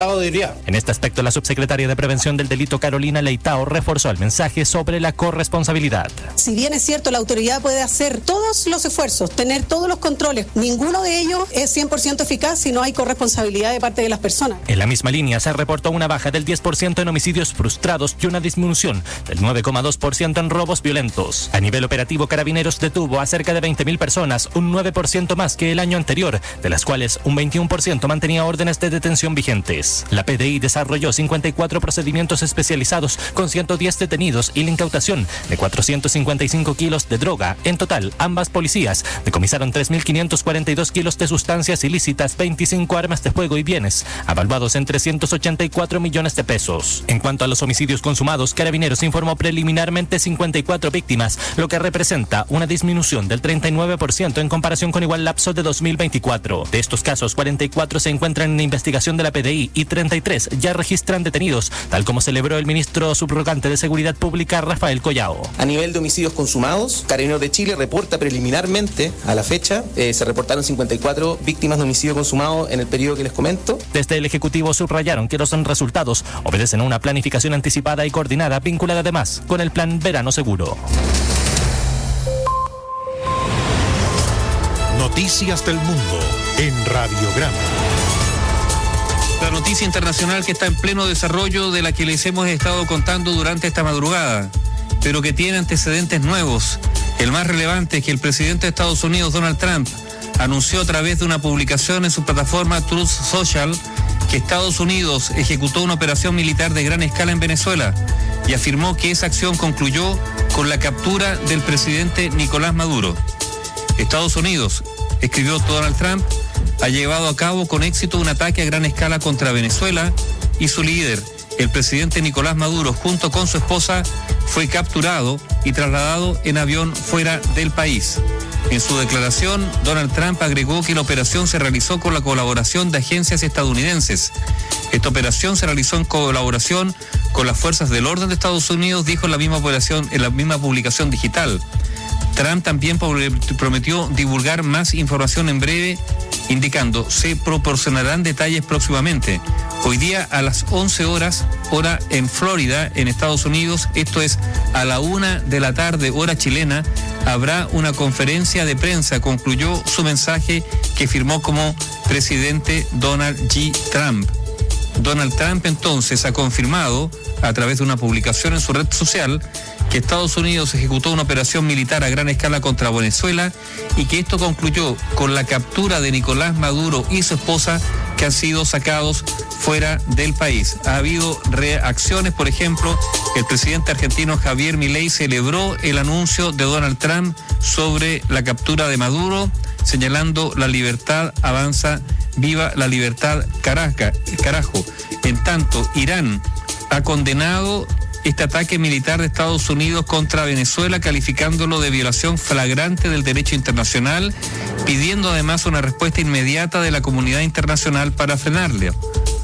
diría. En este aspecto, la subsecretaria de Prevención del Delito, Carolina Leitao, reforzó el mensaje sobre la corresponsabilidad. Si bien es cierto, la autoridad puede hacer todos los esfuerzos, tener todos los controles, ninguno de ellos es 100% eficaz si no hay corresponsabilidad de parte de las personas. En la misma línea se reportó una baja del 10% en homicidios frustrados y una disminución del 9,2% en robos violentos. A nivel operativo, Carabineros detuvo a cerca de 20.000 personas, un 9% más que el año anterior, de las cuales un 21% mantenía órdenes de detención vigentes. La PDI desarrolló 54 procedimientos especializados con 110 detenidos y la incautación de 455 kilos de droga. En total, ambas policías decomisaron 3.542 kilos de sustancias ilícitas, 25 armas de fuego y bienes, avaluados en 384 millones de pesos. En cuanto a los homicidios consumados, Carabineros informó preliminarmente 54 víctimas, lo que representa una disminución del 39% en comparación con igual lapso de 2024. De estos casos, 44 se encuentran en investigación de la PDI y 33 ya registran detenidos, tal como celebró el ministro subrogante de Seguridad Pública, Rafael Collao. A nivel de homicidios consumados, Carabineros de Chile reporta preliminarmente, a la fecha, se reportaron 54 víctimas de homicidio consumado en el periodo que les comento. Desde el Ejecutivo subrayaron que los resultados obedecen a una planificación anticipada y coordinada, vinculada además con el Plan Verano Seguro. Noticias del Mundo en Radiograma. La noticia internacional que está en pleno desarrollo, de la que les hemos estado contando durante esta madrugada, pero que tiene antecedentes nuevos. El más relevante es que el presidente de Estados Unidos, Donald Trump, anunció a través de una publicación en su plataforma Truth Social que Estados Unidos ejecutó una operación militar de gran escala en Venezuela y afirmó que esa acción concluyó con la captura del presidente Nicolás Maduro. Estados Unidos, escribió Donald Trump, ha llevado a cabo con éxito un ataque a gran escala contra Venezuela y su líder, el presidente Nicolás Maduro, junto con su esposa, fue capturado y trasladado en avión fuera del país. En su declaración, Donald Trump agregó que la operación se realizó con la colaboración de agencias estadounidenses. Esta operación se realizó en colaboración con las fuerzas del orden de Estados Unidos, dijo en la misma publicación digital. Trump también prometió divulgar más información en breve, indicando se proporcionarán detalles próximamente. Hoy día a las 11 horas, hora en Florida, en Estados Unidos, esto es a la 1 de la tarde, hora chilena, habrá una conferencia de prensa, concluyó su mensaje que firmó como presidente Donald J. Trump. Donald Trump entonces ha confirmado, a través de una publicación en su red social, que Estados Unidos ejecutó una operación militar a gran escala contra Venezuela y que esto concluyó con la captura de Nicolás Maduro y su esposa, que han sido sacados fuera del país. Ha habido reacciones, por ejemplo, el presidente argentino Javier Milei celebró el anuncio de Donald Trump sobre la captura de Maduro, señalando la libertad avanza, viva la libertad, carajo. En tanto, Irán ha condenado este ataque militar de Estados Unidos contra Venezuela, calificándolo de violación flagrante del derecho internacional, pidiendo además una respuesta inmediata de la comunidad internacional para frenarle.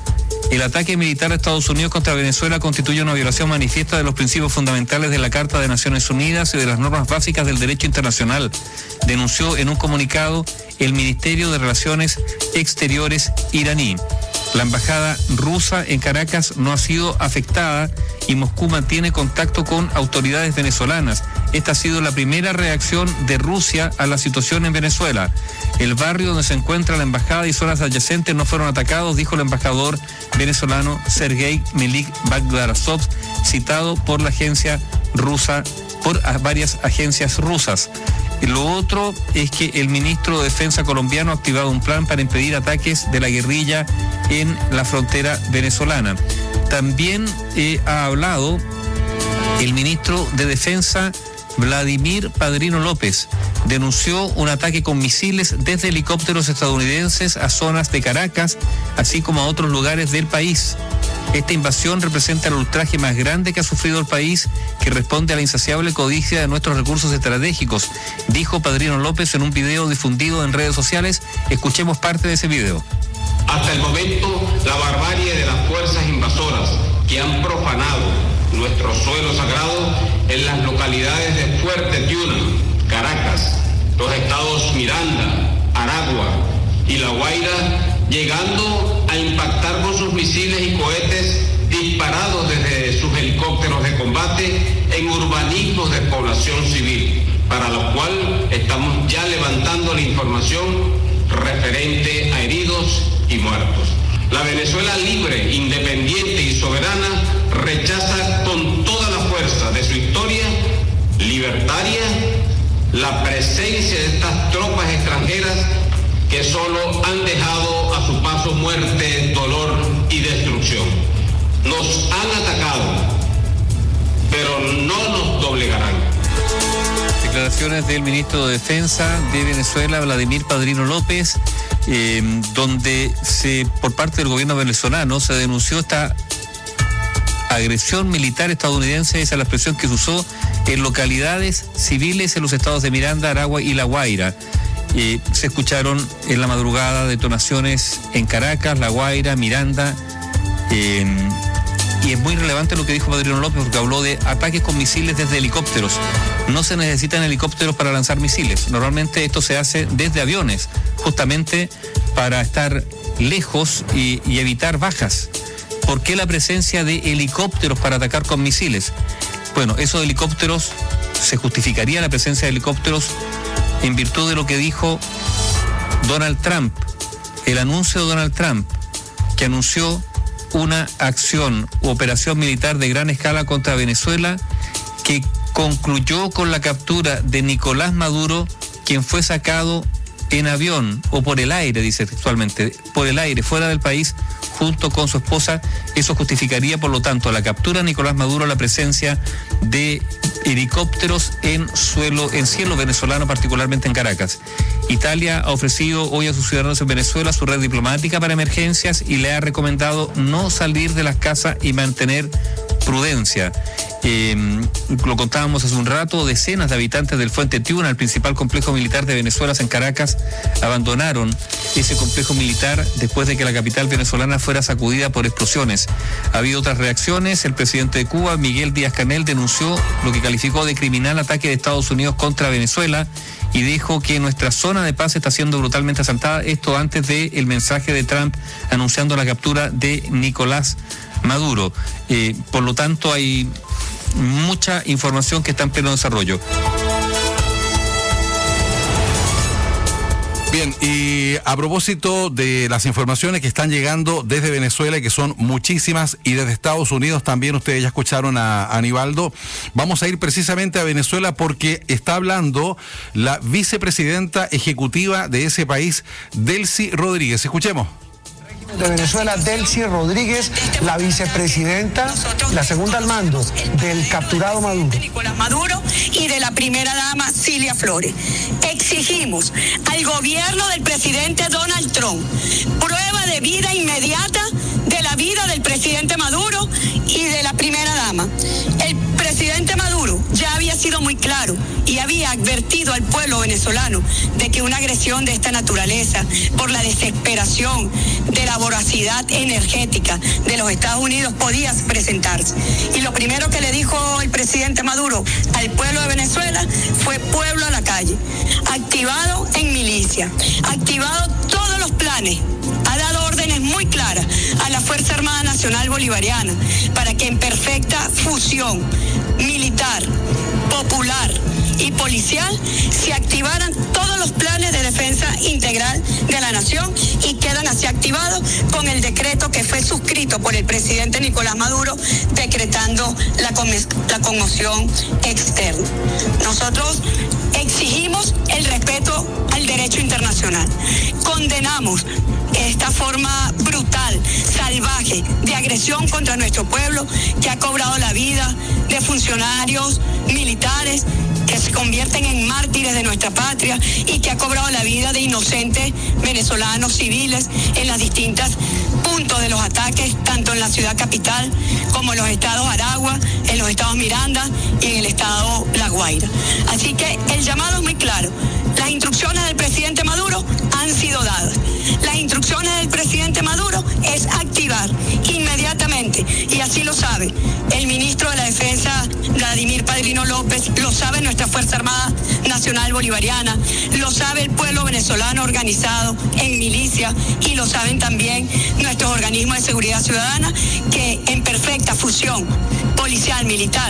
El ataque militar de Estados Unidos contra Venezuela constituye una violación manifiesta de los principios fundamentales de la Carta de Naciones Unidas y de las normas básicas del derecho internacional, denunció en un comunicado el Ministerio de Relaciones Exteriores iraní. La embajada rusa en Caracas no ha sido afectada y Moscú mantiene contacto con autoridades venezolanas. Esta ha sido la primera reacción de Rusia a la situación en Venezuela. El barrio donde se encuentra la embajada y zonas adyacentes no fueron atacados, dijo el embajador venezolano Sergei Melik Bagdarasov, citado por la agencia rusa, por varias agencias rusas. Lo otro es que el ministro de Defensa colombiano ha activado un plan para impedir ataques de la guerrilla en la frontera venezolana. También ha hablado el ministro de Defensa Vladimir Padrino López. Denunció un ataque con misiles desde helicópteros estadounidenses a zonas de Caracas, así como a otros lugares del país. Esta invasión representa el ultraje más grande que ha sufrido el país, que responde a la insaciable codicia de nuestros recursos estratégicos, dijo Padrino López en un video difundido en redes sociales. Escuchemos parte de ese video. Hasta el momento, la barbarie de las fuerzas invasoras que han profanado nuestro suelo sagrado en las localidades de Fuerte Tiuna, Caracas, los estados Miranda, Aragua y La Guaira llegando a impactar con sus misiles y cohetes disparados desde sus helicópteros de combate en urbanismos de población civil, para lo cual estamos ya levantando la información referente a heridos y muertos. La Venezuela libre, independiente y soberana rechaza con toda la fuerza de su historia libertaria la presencia de estas tropas extranjeras que solo han dejado a su paso muerte, dolor y destrucción. Nos han atacado, pero no nos doblegarán. Declaraciones del ministro de Defensa de Venezuela, Vladimir Padrino López, donde por parte del gobierno venezolano se denunció esta agresión militar estadounidense, esa es la expresión que se usó, en localidades civiles en los estados de Miranda, Aragua y La Guaira. Se escucharon en la madrugada detonaciones en Caracas, La Guaira, Miranda, y es muy relevante lo que dijo Padrino López, porque habló de ataques con misiles desde helicópteros. No se necesitan helicópteros para lanzar misiles. Normalmente esto se hace desde aviones, justamente para estar lejos y evitar bajas. ¿Por qué la presencia de helicópteros para atacar con misiles? Bueno, esos helicópteros, se justificaría la presencia de helicópteros en virtud de lo que dijo Donald Trump, el anuncio de Donald Trump, que anunció una acción u operación militar de gran escala contra Venezuela, que concluyó con la captura de Nicolás Maduro, quien fue sacado en avión o por el aire, dice textualmente, por el aire, fuera del país, junto con su esposa. Eso justificaría, por lo tanto, la captura de Nicolás Maduro, la presencia de helicópteros en cielo venezolano, particularmente en Caracas. Italia ha ofrecido hoy a sus ciudadanos en Venezuela su red diplomática para emergencias y le ha recomendado no salir de las casas y mantener prudencia. Lo contábamos hace un rato, decenas de habitantes del Fuente Tiuna, el principal complejo militar de Venezuela en Caracas, abandonaron ese complejo militar después de que la capital venezolana fuera sacudida por explosiones. Ha habido otras reacciones. El presidente de Cuba, Miguel Díaz-Canel, denunció lo que calificó de criminal ataque de Estados Unidos contra Venezuela y dijo que nuestra zona de paz está siendo brutalmente asaltada. Esto antes del mensaje de Trump anunciando la captura de Nicolás Maduro. Por lo tanto, hay mucha información que está en pleno desarrollo. Bien, y a propósito de las informaciones que están llegando desde Venezuela, que son muchísimas, y desde Estados Unidos también, ustedes ya escucharon a Aníbaldo, vamos a ir precisamente a Venezuela porque está hablando la vicepresidenta ejecutiva de ese país, Delcy Rodríguez. Escuchemos. De Venezuela, Delcy Rodríguez, la vicepresidenta, la segunda al mando del capturado Maduro. Nicolás Maduro y de la primera dama Cilia Flores. Exigimos al gobierno del presidente Donald Trump prueba de vida inmediata de la vida del presidente Maduro y de la primera dama. El presidente Maduro ya había sido muy claro y había advertido al pueblo venezolano de que una agresión de esta naturaleza, por la desesperación de la voracidad energética de los Estados Unidos, podía presentarse. Y lo primero que le dijo el presidente Maduro al pueblo de Venezuela fue: pueblo a la calle, activado en milicia, activado todos los planes, ha dado órdenes muy claras a la Fuerza Armada Nacional Bolivariana para que en perfecta fusión militar, popular y policial se activaran todos los planes de defensa integral de la nación, y quedan así activados con el decreto que fue suscrito por el presidente Nicolás Maduro, decretando la conmoción externa. Nosotros exigimos el respeto al derecho internacional. Condenamos esta forma brutal, salvaje, de agresión contra nuestro pueblo, que ha cobrado la vida de funcionarios militares que se convierten en mártires de nuestra patria y que ha cobrado la vida de inocentes venezolanos civiles en las distintas puntos de los ataques, tanto en la ciudad capital como en los estados Aragua, en los estados Miranda y en el estado La Guaira. Así que el llamado es muy claro. Las instrucciones del presidente Maduro han sido dadas. Las instrucciones del presidente Maduro es activar inmediatamente y así lo sabe el ministro de la Defensa, Vladimir Padrino López, lo sabe nuestra Fuerza Armada Nacional Bolivariana, lo sabe el pueblo venezolano organizado en milicia y lo saben también nuestros organismos de seguridad ciudadana, que en perfecta fusión policial, militar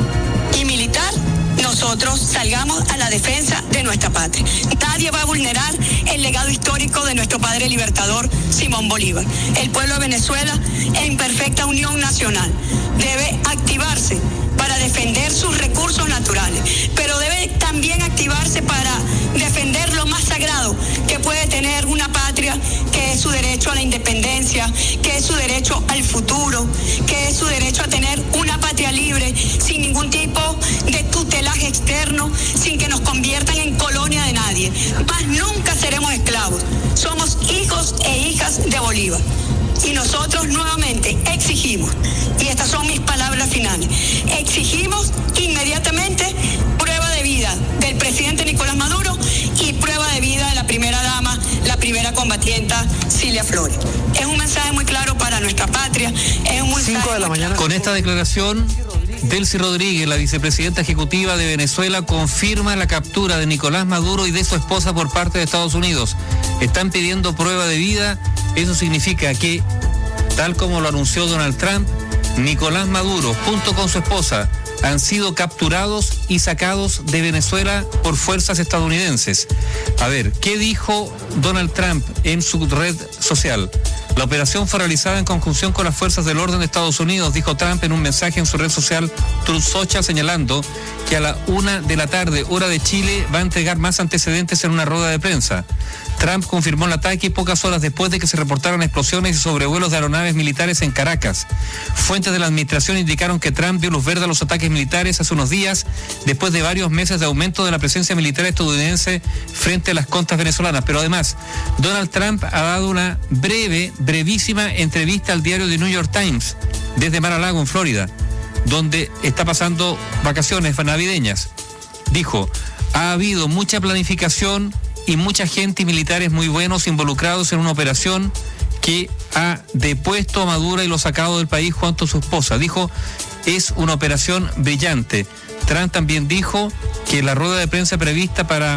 y militar, nosotros salgamos a la defensa de nuestra patria. Nadie va a vulnerar el legado histórico de nuestro padre libertador Simón Bolívar. El pueblo de Venezuela, en perfecta unión nacional, debe activarse para defender sus recursos naturales, pero debe también activarse para defender lo más sagrado que puede tener una patria, que es su derecho a la independencia, que es su derecho al futuro, que es su derecho a tener una patria libre, sin ningún tipo de tutelaje externo, sin que nos conviertan en colonia de nadie. Más nunca seremos esclavos. Somos hijos e hijas de Bolívar. Y nosotros nuevamente exigimos, y estas son mis palabras finales, exigimos inmediatamente prueba de vida del presidente Nicolás Maduro y prueba de vida de la primera dama, la primera combatienta Cilia Flores. Es un mensaje muy claro para nuestra patria, es un mensaje 5 de la mañana. Con esta declaración, Delcy Rodríguez, la vicepresidenta ejecutiva de Venezuela, confirma la captura de Nicolás Maduro y de su esposa por parte de Estados Unidos. Están pidiendo prueba de vida. Eso significa que, tal como lo anunció Donald Trump, Nicolás Maduro, junto con su esposa, han sido capturados y sacados de Venezuela por fuerzas estadounidenses. A ver, ¿qué dijo Donald Trump en su red social? La operación fue realizada en conjunción con las fuerzas del orden de Estados Unidos, dijo Trump en un mensaje en su red social Truth Social, señalando que a la 1 de la tarde, hora de Chile, va a entregar más antecedentes en una rueda de prensa. Trump confirmó el ataque pocas horas después de que se reportaran explosiones y sobrevuelos de aeronaves militares en Caracas. Fuentes de la administración indicaron que Trump dio luz verde a los ataques militares hace unos días, después de varios meses de aumento de la presencia militar estadounidense frente a las costas venezolanas. Pero además, Donald Trump ha dado una brevísima entrevista al diario The New York Times desde Mar-a-Lago, en Florida, donde está pasando vacaciones navideñas. Dijo: ha habido mucha planificación y mucha gente y militares muy buenos involucrados en una operación que ha depuesto a Maduro y lo sacado del país junto a su esposa. Dijo: es una operación brillante. Trump también dijo que la rueda de prensa prevista para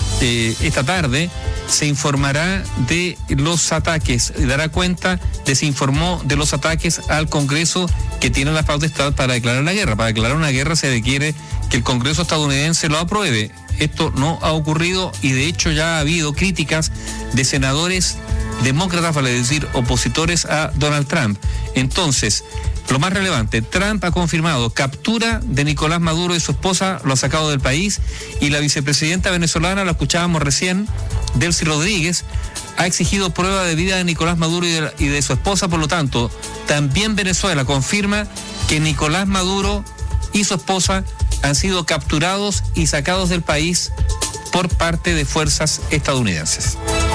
esta tarde se informará de los ataques, dará cuenta de se informó de los ataques al Congreso, que tiene la potestad para declarar la guerra. Para declarar una guerra se requiere que el Congreso estadounidense lo apruebe. Esto no ha ocurrido y de hecho ya ha habido críticas de senadores demócratas, vale decir, opositores a Donald Trump. Entonces, lo más relevante, Trump ha confirmado captura de Nicolás Maduro y su esposa, lo ha sacado del país, y la vicepresidenta venezolana, lo escuchábamos recién, Delcy Rodríguez, ha exigido prueba de vida de Nicolás Maduro y de su esposa. Por lo tanto, también Venezuela confirma que Nicolás Maduro y su esposa han sido capturados y sacados del país por parte de fuerzas estadounidenses.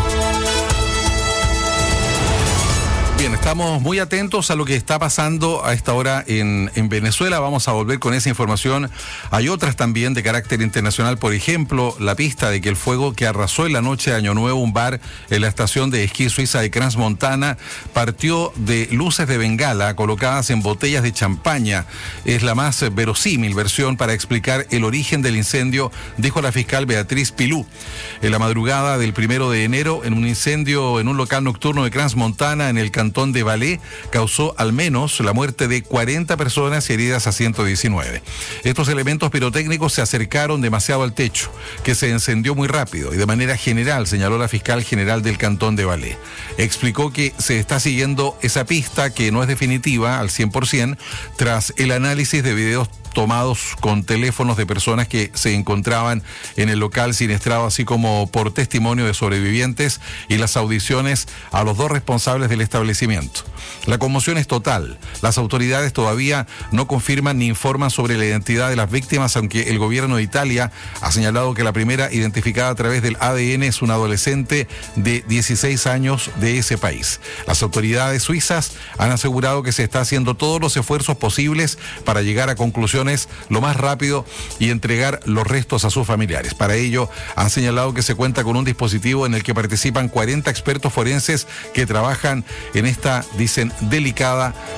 Bien, estamos muy atentos a lo que está pasando a esta hora en Venezuela. Vamos a volver con esa información. Hay otras también de carácter internacional. Por ejemplo, la pista de que el fuego que arrasó en la noche de Año Nuevo un bar en la estación de esquí suiza de Crans Montana partió de luces de bengala colocadas en botellas de champaña. Es la más verosímil versión para explicar el origen del incendio, dijo la fiscal Beatriz Pilú. En la madrugada del 1 de enero, en un incendio en un local nocturno de Crans Montana, en el cantón de Valais, causó al menos la muerte de 40 personas y heridas a 119. Estos elementos pirotécnicos se acercaron demasiado al techo, que se encendió muy rápido y de manera general, señaló la fiscal general del cantón de Valais. Explicó que se está siguiendo esa pista, que no es definitiva al 100%, tras el análisis de videos tomados con teléfonos de personas que se encontraban en el local siniestrado, así como por testimonio de sobrevivientes y las audiciones a los dos responsables del establecimiento. La conmoción es total. Las autoridades todavía no confirman ni informan sobre la identidad de las víctimas, aunque el gobierno de Italia ha señalado que la primera identificada a través del ADN es una adolescente de 16 años de ese país. Las autoridades suizas han asegurado que se está haciendo todos los esfuerzos posibles para llegar a conclusiones lo más rápido y entregar los restos a sus familiares. Para ello, han señalado que se cuenta con un dispositivo en el que participan 40 expertos forenses que trabajan en esta, dicen, delicada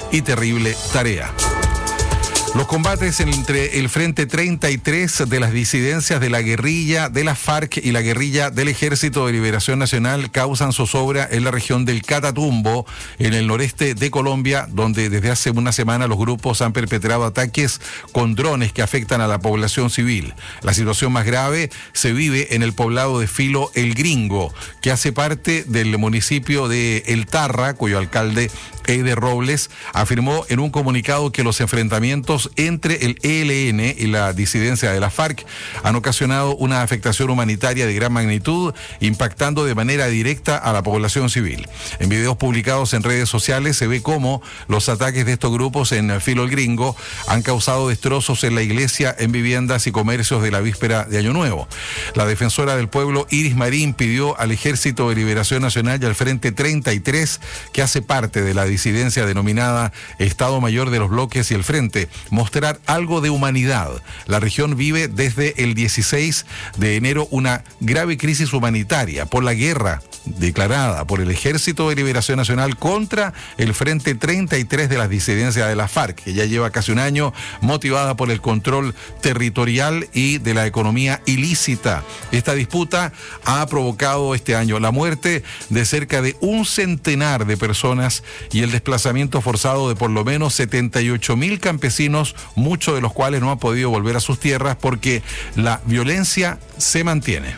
y terrible tarea. Los combates entre el Frente 33 de las disidencias de la guerrilla de la FARC y la guerrilla del Ejército de Liberación Nacional causan zozobra en la región del Catatumbo, en el noreste de Colombia, donde desde hace una semana los grupos han perpetrado ataques con drones que afectan a la población civil. La situación más grave se vive en el poblado de Filo El Gringo, que hace parte del municipio de El Tarra, cuyo alcalde Eider Robles afirmó en un comunicado que los enfrentamientos entre el ELN y la disidencia de la FARC han ocasionado una afectación humanitaria de gran magnitud, impactando de manera directa a la población civil. En videos publicados en redes sociales se ve cómo los ataques de estos grupos en Filo El Gringo han causado destrozos en la iglesia, en viviendas y comercios de la víspera de Año Nuevo. La defensora del pueblo, Iris Marín, pidió al Ejército de Liberación Nacional y al Frente 33, que hace parte de la disidencia denominada Estado Mayor de los Bloques y el Frente, mostrar algo de humanidad. La región vive desde el 16 de enero una grave crisis humanitaria por la guerra declarada por el Ejército de Liberación Nacional contra el Frente 33 de las disidencias de la FARC, que ya lleva casi un año, motivada por el control territorial y de la economía ilícita. Esta disputa ha provocado este año la muerte de cerca de 100 de personas y el desplazamiento forzado de por lo menos 78.000 campesinos, muchos de los cuales no han podido volver a sus tierras porque la violencia se mantiene.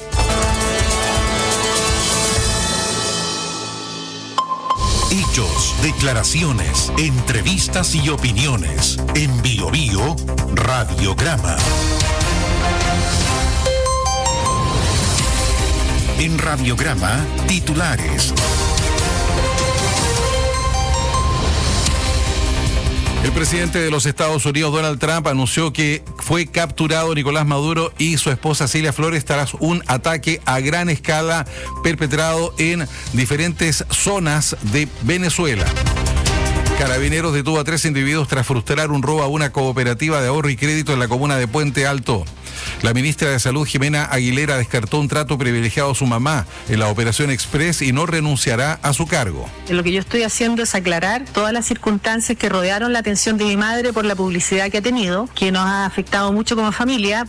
Hechos, declaraciones, entrevistas y opiniones. En Bio Bio, Radiograma. En Radiograma, titulares. El presidente de los Estados Unidos, Donald Trump, anunció que fue capturado Nicolás Maduro y su esposa Cilia Flores tras un ataque a gran escala perpetrado en diferentes zonas de Venezuela. Carabineros detuvo a 3 individuos tras frustrar un robo a una cooperativa de ahorro y crédito en la comuna de Puente Alto. La ministra de Salud, Jimena Aguilera, descartó un trato privilegiado a su mamá en la Operación Express y no renunciará a su cargo. Lo que yo estoy haciendo es aclarar todas las circunstancias que rodearon la atención de mi madre por la publicidad que ha tenido, que nos ha afectado mucho como familia.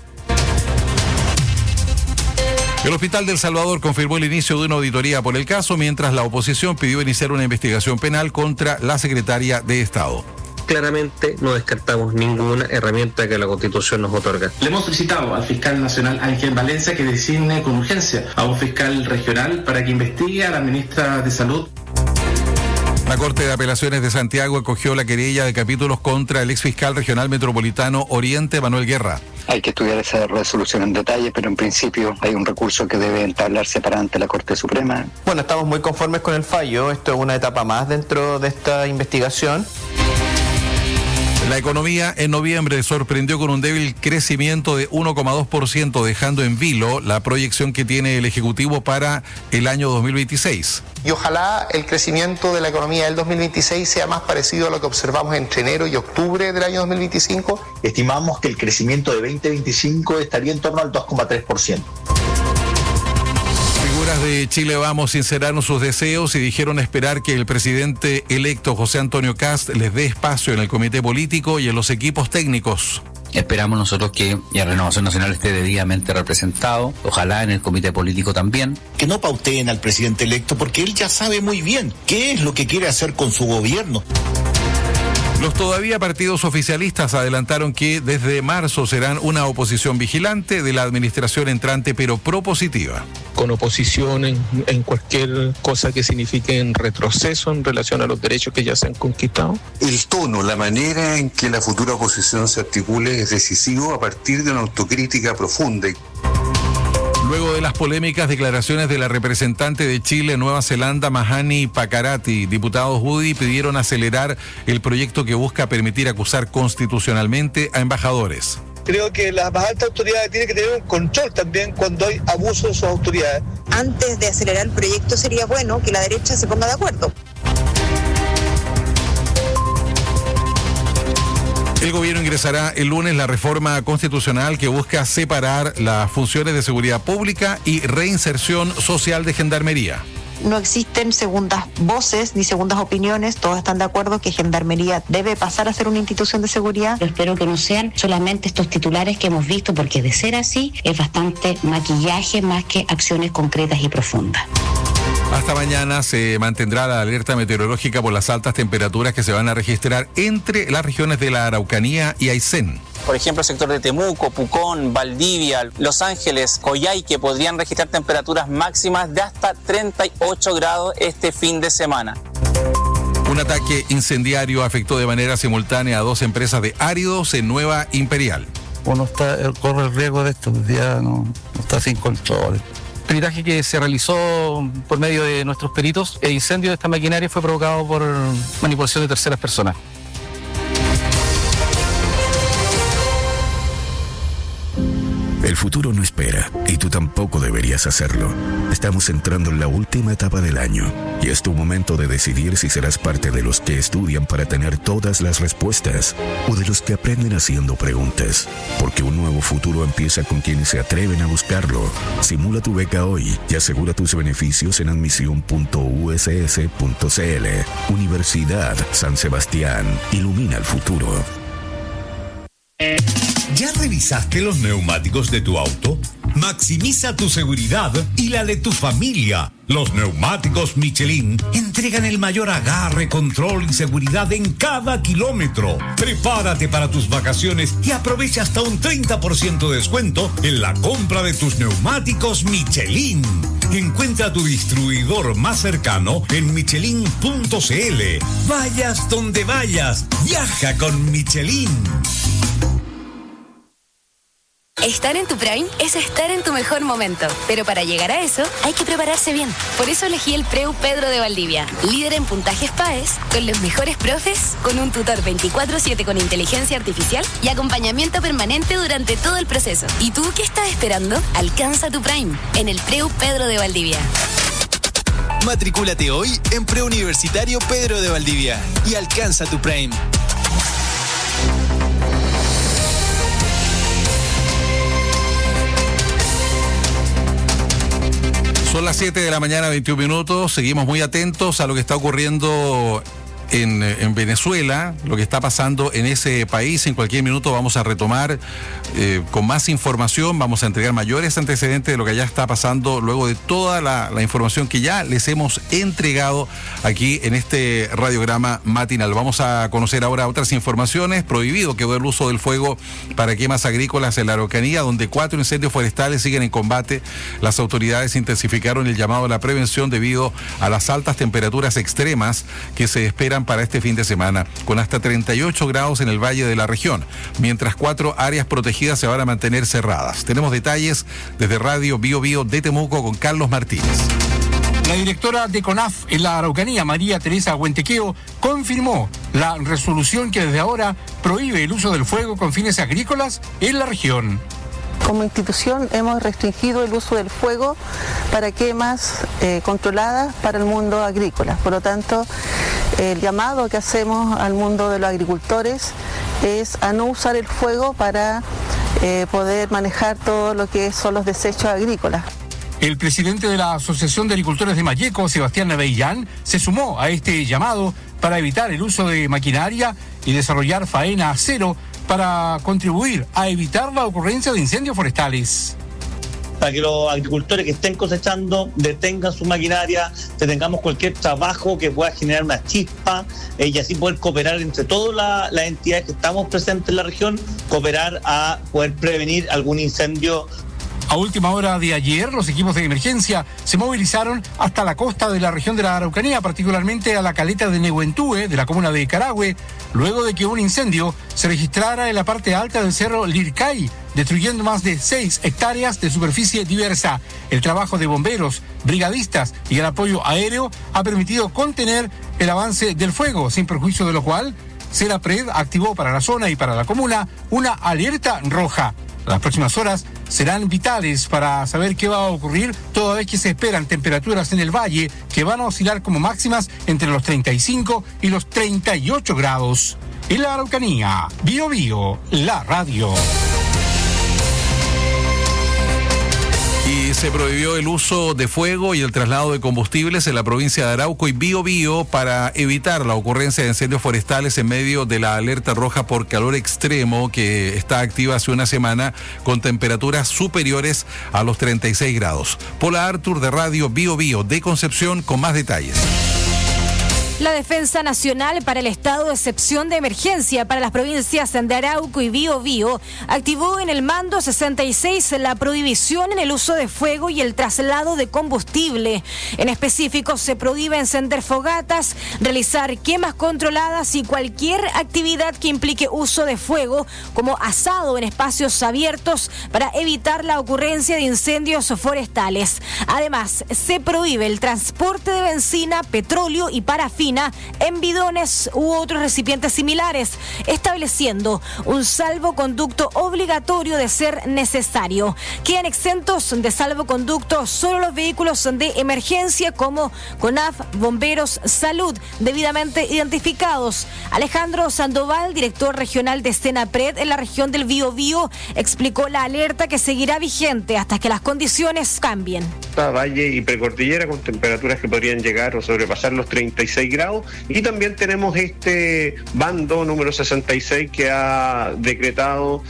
El Hospital del Salvador confirmó el inicio de una auditoría por el caso, mientras la oposición pidió iniciar una investigación penal contra la secretaria de Estado. Claramente no descartamos ninguna herramienta que la Constitución nos otorga. Le hemos solicitado al fiscal nacional Ángel Valencia que designe con urgencia a un fiscal regional para que investigue a la ministra de Salud. La Corte de Apelaciones de Santiago acogió la querella de capítulos contra el exfiscal regional metropolitano Oriente, Manuel Guerra. Hay que estudiar esa resolución en detalle, pero en principio hay un recurso que debe entablarse para ante la Corte Suprema. Bueno, estamos muy conformes con el fallo. Esto es una etapa más dentro de esta investigación. La economía en noviembre sorprendió con un débil crecimiento de 1,2%, dejando en vilo la proyección que tiene el Ejecutivo para el año 2026. Y ojalá el crecimiento de la economía del 2026 sea más parecido a lo que observamos entre enero y octubre del año 2025. Estimamos que el crecimiento de 2025 estaría en torno al 2,3%. De Chile Vamos sinceraron sus deseos y dijeron esperar que el presidente electo José Antonio Kast les dé espacio en el comité político y en los equipos técnicos. Esperamos nosotros que la Renovación Nacional esté debidamente representado, ojalá en el comité político también. Que no pauteen al presidente electo porque él ya sabe muy bien qué es lo que quiere hacer con su gobierno. Los todavía partidos oficialistas adelantaron que desde marzo serán una oposición vigilante de la administración entrante, pero propositiva. Con oposición en cualquier cosa que signifique un retroceso en relación a los derechos que ya se han conquistado. El tono, la manera en que la futura oposición se articule es decisivo a partir de una autocrítica profunda. Luego de las polémicas declaraciones de la representante de Chile en Nueva Zelanda, Mahani Pakarati, diputados UDI pidieron acelerar el proyecto que busca permitir acusar constitucionalmente a embajadores. Creo que las más altas autoridades tienen que tener un control también cuando hay abuso de sus autoridades. Antes de acelerar el proyecto sería bueno que la derecha se ponga de acuerdo. El gobierno ingresará el lunes la reforma constitucional que busca separar las funciones de seguridad pública y reinserción social de Gendarmería. no existen segundas voces ni segundas opiniones, todos están de acuerdo que Gendarmería debe pasar a ser una institución de seguridad. Yo espero que no sean solamente estos titulares que hemos visto, porque de ser así es bastante maquillaje más que acciones concretas y profundas. Hasta mañana se mantendrá la alerta meteorológica por las altas temperaturas que se van a registrar entre las regiones de la Araucanía y Aysén. Por ejemplo, el sector de Temuco, Pucón, Valdivia, Los Ángeles, Coyhaique podrían registrar temperaturas máximas de hasta 38 grados este fin de semana. Un ataque incendiario afectó de manera simultánea a 2 empresas de áridos en Nueva Imperial. Uno corre el riesgo de esto, ya no está sin control. El peritaje que se realizó por medio de nuestros peritos, el incendio de esta maquinaria fue provocado por manipulación de terceras personas. El futuro no espera y tú tampoco deberías hacerlo. Estamos entrando en la última etapa del año y es tu momento de decidir si serás parte de los que estudian para tener todas las respuestas o de los que aprenden haciendo preguntas. Porque un nuevo futuro empieza con quienes se atreven a buscarlo. Simula tu beca hoy y asegura tus beneficios en admisión.uss.cl. Universidad San Sebastián. Ilumina el futuro. ¿Ya revisaste los neumáticos de tu auto? Maximiza tu seguridad y la de tu familia. Los neumáticos Michelin entregan el mayor agarre, control y seguridad en cada kilómetro. Prepárate para tus vacaciones y aprovecha hasta un 30% de descuento en la compra de tus neumáticos Michelin. Encuentra tu distribuidor más cercano en michelin.cl. Vayas donde vayas, viaja con Michelin. Estar en tu Prime es estar en tu mejor momento, pero para llegar a eso hay que prepararse bien. Por eso elegí el Preu Pedro de Valdivia, líder en puntajes PAES, con los mejores profes, con un tutor 24/7 con inteligencia artificial y acompañamiento permanente durante todo el proceso. ¿Y tú qué estás esperando? Alcanza tu Prime en el Preu Pedro de Valdivia. Matricúlate hoy en Preuniversitario Pedro de Valdivia y alcanza tu Prime. Son las 7 de la mañana, 21 minutos. Seguimos muy atentos a lo que está ocurriendo en Venezuela, lo que está pasando en ese país. En cualquier minuto vamos a retomar con más información, vamos a entregar mayores antecedentes de lo que ya está pasando luego de toda la información que ya les hemos entregado aquí en este radiograma matinal. Vamos a conocer ahora otras informaciones. Prohibido quedó el uso del fuego para quemas agrícolas en la Araucanía, donde 4 incendios forestales siguen en combate. Las autoridades intensificaron el llamado a la prevención debido a las altas temperaturas extremas que se esperan para este fin de semana, con hasta 38 grados en el valle de la región, mientras 4 áreas protegidas se van a mantener cerradas. Tenemos detalles desde Radio Bio Bio de Temuco con Carlos Martínez. La directora de CONAF en la Araucanía, María Teresa Huentequeo, confirmó la resolución que desde ahora prohíbe el uso del fuego con fines agrícolas en la región. Como institución hemos restringido el uso del fuego para quemas controladas para el mundo agrícola. Por lo tanto, el llamado que hacemos al mundo de los agricultores es a no usar el fuego para poder manejar todo lo que son los desechos agrícolas. El presidente de la Asociación de Agricultores de Malleco, Sebastián Avellán, se sumó a este llamado para evitar el uso de maquinaria y desarrollar faena a cero para contribuir a evitar la ocurrencia de incendios forestales. Para que los agricultores que estén cosechando detengan su maquinaria, detengamos cualquier trabajo que pueda generar una chispa y así poder cooperar entre todas las entidades que estamos presentes en la región, cooperar a poder prevenir algún incendio. A última hora de ayer, los equipos de emergencia se movilizaron hasta la costa de la región de la Araucanía, particularmente a la caleta de Nehuentúe, de la comuna de Carahue, luego de que un incendio se registrara en la parte alta del cerro Lircay, destruyendo más de 6 hectáreas de superficie diversa. El trabajo de bomberos, brigadistas y el apoyo aéreo ha permitido contener el avance del fuego, sin perjuicio de lo cual Serapred activó para la zona y para la comuna una alerta roja. Las próximas horas serán vitales para saber qué va a ocurrir, toda vez que se esperan temperaturas en el valle que van a oscilar como máximas entre los 35 y los 38 grados. En la Araucanía, Bio Bio, la radio. Y Y se prohibió el uso de fuego y el traslado de combustibles en la provincia de Arauco y Biobío para evitar la ocurrencia de incendios forestales en medio de la alerta roja por calor extremo que está activa hace una semana con temperaturas superiores a los 36 grados. Paula Artur de Radio Biobío de Concepción con más detalles. La Defensa Nacional para el Estado de Excepción de Emergencia para las provincias de Arauco y Biobío activó en el Mando 66 la prohibición en el uso de fuego y el traslado de combustible. En específico, se prohíbe encender fogatas, realizar quemas controladas y cualquier actividad que implique uso de fuego, como asado en espacios abiertos, para evitar la ocurrencia de incendios forestales. Además, se prohíbe el transporte de benzina, petróleo y parafina en bidones u otros recipientes similares, estableciendo un salvoconducto obligatorio de ser necesario. Quedan exentos de salvoconducto solo los vehículos de emergencia como CONAF, Bomberos, Salud, debidamente identificados. Alejandro Sandoval, director regional de Senapred en la región del Biobío, explicó la alerta que seguirá vigente hasta que las condiciones cambien. Valle y precordillera con temperaturas que podrían llegar o sobrepasar los 36 grados, y también tenemos este bando número 66 que ha decretado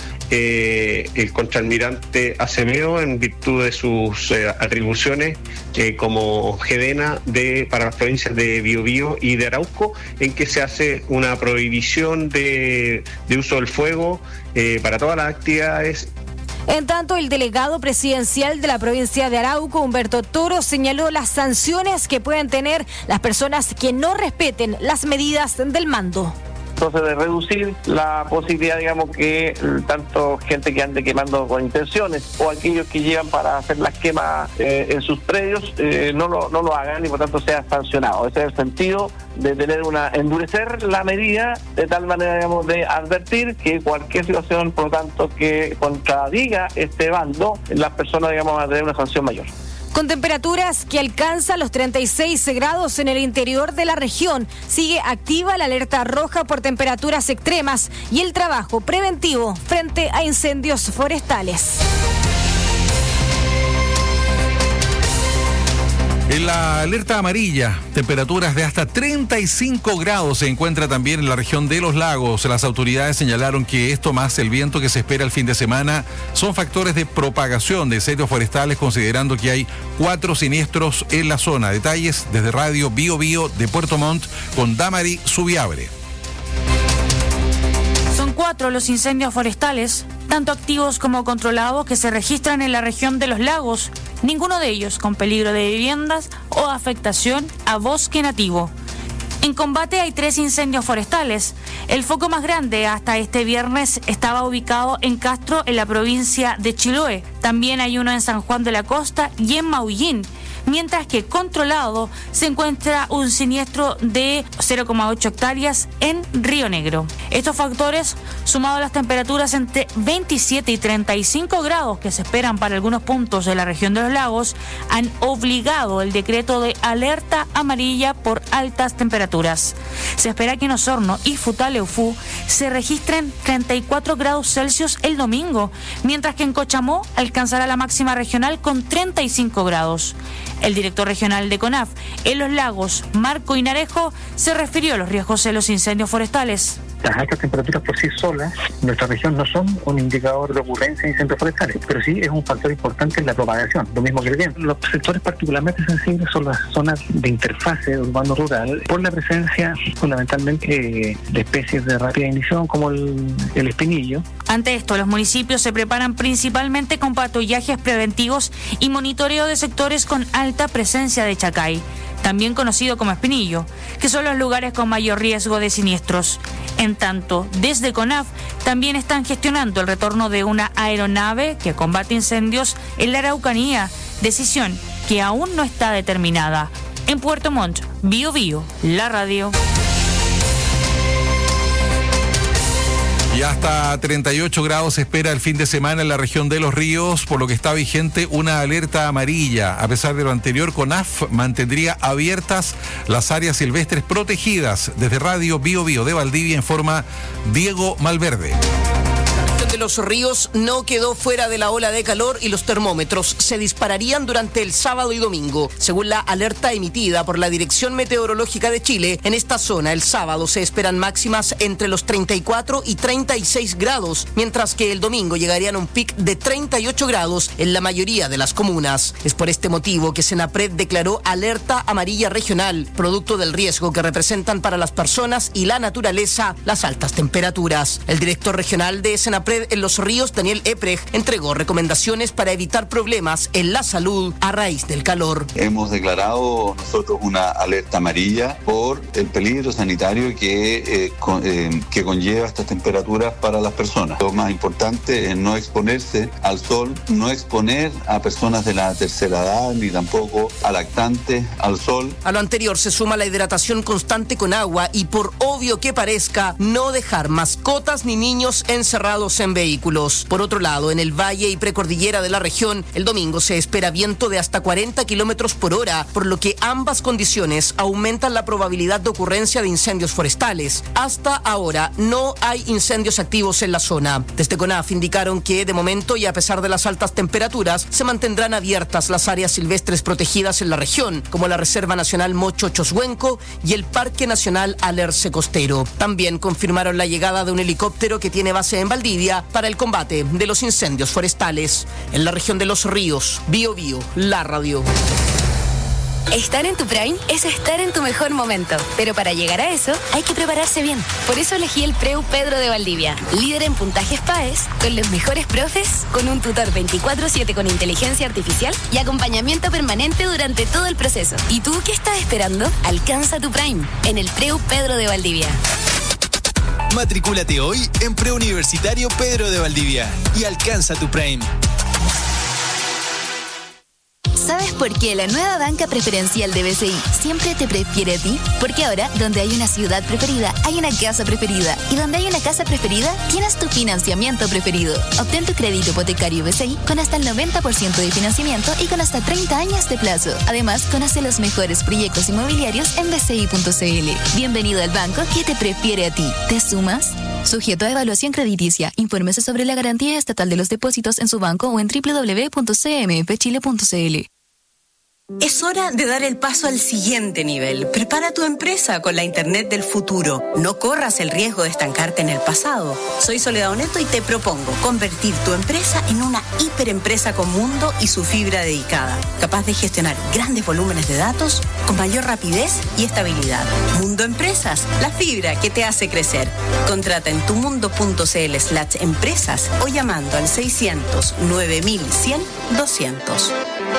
el contraalmirante Acevedo en virtud de sus atribuciones como GEDENA para las provincias de Biobío y de Arauco, en que se hace una prohibición de uso del fuego para todas las actividades. En tanto, el delegado presidencial de la provincia de Arauco, Humberto Toro, señaló las sanciones que pueden tener las personas que no respeten las medidas del mando. Entonces, de reducir la posibilidad, digamos, que tanto gente que ande quemando con intenciones o aquellos que llevan para hacer las quemas en sus predios no lo hagan y por tanto sea sancionado. Ese es el sentido de tener endurecer la medida de tal manera, digamos, de advertir que cualquier situación, por lo tanto, que contradiga este bando, las personas, digamos, van a tener una sanción mayor. Con temperaturas que alcanzan los 36 grados en el interior de la región, sigue activa la alerta roja por temperaturas extremas y el trabajo preventivo frente a incendios forestales. En la alerta amarilla, temperaturas de hasta 35 grados se encuentra también en la región de Los Lagos. Las autoridades señalaron que esto más el viento que se espera el fin de semana son factores de propagación de incendios forestales, considerando que hay 4 siniestros en la zona. Detalles desde Radio Biobío de Puerto Montt con Damari Subiabre. Son 4 los incendios forestales, tanto activos como controlados, que se registran en la región de Los Lagos, ninguno de ellos con peligro de viviendas o afectación a bosque nativo. En combate hay 3 incendios forestales. El foco más grande hasta este viernes estaba ubicado en Castro, en la provincia de Chiloé. También hay uno en San Juan de la Costa y en Maullín, mientras que controlado se encuentra un siniestro de 0,8 hectáreas en Río Negro. Estos factores, sumados a las temperaturas entre 27 y 35 grados que se esperan para algunos puntos de la región de Los Lagos, han obligado el decreto de alerta amarilla por altas temperaturas. Se espera que en Osorno y Futaleufú se registren 34 grados Celsius el domingo, mientras que en Cochamó alcanzará la máxima regional con 35 grados. El director regional de CONAF en Los Lagos, Marco Inarejo, se refirió a los riesgos de los incendios forestales. Las altas temperaturas por sí solas, en nuestra región no son un indicador de ocurrencia de incendios forestales, pero sí es un factor importante en la propagación, lo mismo que el viento. Los sectores particularmente sensibles son las zonas de interfase urbano-rural, por la presencia fundamentalmente de especies de rápida ignición como el espinillo. Ante esto, los municipios se preparan principalmente con patrullajes preventivos y monitoreo de sectores con alta presencia de chacay, también conocido como espinillo, que son los lugares con mayor riesgo de siniestros. En tanto, desde CONAF también están gestionando el retorno de una aeronave que combate incendios en la Araucanía, decisión que aún no está determinada. En Puerto Montt, Biobío, la radio. Y hasta 38 grados se espera el fin de semana en la región de Los Ríos, por lo que está vigente una alerta amarilla. A pesar de lo anterior, CONAF mantendría abiertas las áreas silvestres protegidas. Desde Radio Biobío de Valdivia informa Diego Malverde. La región de Los Ríos no quedó fuera de la ola de calor y los termómetros se dispararían durante el sábado y domingo. Según la alerta emitida por la Dirección Meteorológica de Chile, en esta zona el sábado se esperan máximas entre los 34 y 36 grados, mientras que el domingo llegarían a un pic de 38 grados en la mayoría de las comunas. Es por este motivo que Senapred declaró alerta amarilla regional, producto del riesgo que representan para las personas y la naturaleza las altas temperaturas. El director regional de Senapred en Los Ríos, Daniel Eprej, entregó recomendaciones para evitar problemas en la salud a raíz del calor. Hemos declarado nosotros una alerta amarilla por el peligro sanitario que conlleva estas temperaturas para las personas. Lo más importante es no exponerse al sol, no exponer a personas de la tercera edad ni tampoco a lactantes al sol. A lo anterior se suma la hidratación constante con agua y, por obvio que parezca, no dejar mascotas ni niños encerrados en vehículos. Por otro lado, en el valle y precordillera de la región, el domingo se espera viento de hasta 40 kilómetros por hora, por lo que ambas condiciones aumentan la probabilidad de ocurrencia de incendios forestales. Hasta ahora no hay incendios activos en la zona. Desde CONAF indicaron que, de momento y a pesar de las altas temperaturas, se mantendrán abiertas las áreas silvestres protegidas en la región, como la Reserva Nacional Mocho-Choshuenco y el Parque Nacional Alerce Costero. También confirmaron la llegada de un helicóptero que tiene base en Valdivia para el combate de los incendios forestales. En la región de Los Ríos, Biobío, la radio. Estar en tu Prime es estar en tu mejor momento, pero para llegar a eso hay que prepararse bien. Por eso elegí el Preu Pedro de Valdivia, líder en puntajes PAES, con los mejores profes, con un tutor 24/7 con inteligencia artificial y acompañamiento permanente durante todo el proceso. ¿Y tú qué estás esperando? Alcanza tu Prime en el Preu Pedro de Valdivia. Matricúlate hoy en Preuniversitario Pedro de Valdivia y alcanza tu Prime. ¿Sabes por qué la nueva banca preferencial de BCI siempre te prefiere a ti? Porque ahora, donde hay una ciudad preferida, hay una casa preferida. Y donde hay una casa preferida, tienes tu financiamiento preferido. Obtén tu crédito hipotecario BCI con hasta el 90% de financiamiento y con hasta 30 años de plazo. Además, conoce los mejores proyectos inmobiliarios en bci.cl. Bienvenido al banco que te prefiere a ti. ¿Te sumas? Sujeto a evaluación crediticia. Infórmese sobre la garantía estatal de los depósitos en su banco o en www.cmfchile.cl. Es hora de dar el paso al siguiente nivel. Prepara tu empresa con la Internet del futuro. No corras el riesgo de estancarte en el pasado. Soy Soledad Oneto y te propongo convertir tu empresa en una hiperempresa con mundo y su fibra dedicada, capaz de gestionar grandes volúmenes de datos con mayor rapidez y estabilidad. Mundo Empresas, la fibra que te hace crecer. Contrata en tumundo.cl/empresas o llamando al 600 9100 200.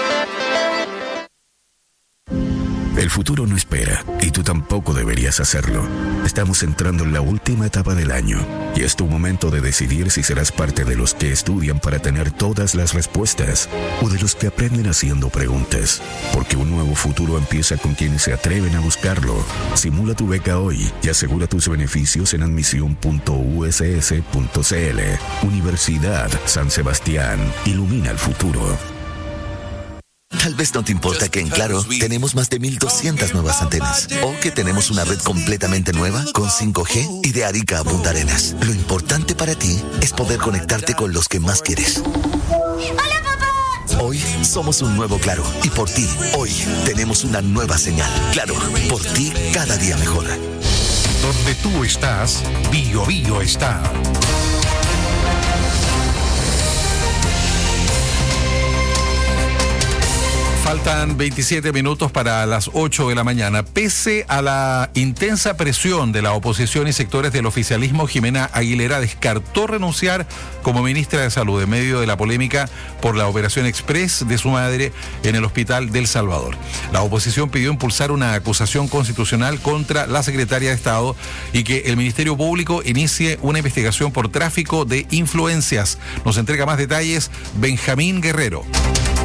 El futuro no espera y tú tampoco deberías hacerlo. Estamos entrando en la última etapa del año y es tu momento de decidir si serás parte de los que estudian para tener todas las respuestas o de los que aprenden haciendo preguntas. Porque un nuevo futuro empieza con quienes se atreven a buscarlo. Simula tu beca hoy y asegura tus beneficios en admisión.uss.cl. Universidad San Sebastián. Ilumina el futuro. Tal vez no te importa que en Claro tenemos más de 1,200 nuevas antenas o que tenemos una red completamente nueva con 5G y de Arica a Punta Arenas. Lo importante para ti es poder conectarte con los que más quieres. ¡Hola, papá! Hoy somos un nuevo Claro y por ti, hoy tenemos una nueva señal. Claro, por ti cada día mejor. Donde tú estás, Biobío está. Faltan 27 minutos para las 8 de la mañana. Pese a la intensa presión de la oposición y sectores del oficialismo, Jimena Aguilera descartó renunciar como ministra de Salud en medio de la polémica por la operación express de su madre en el hospital del Salvador. La oposición pidió impulsar una acusación constitucional contra la secretaria de Estado y que el Ministerio Público inicie una investigación por tráfico de influencias. Nos entrega más detalles Benjamín Guerrero.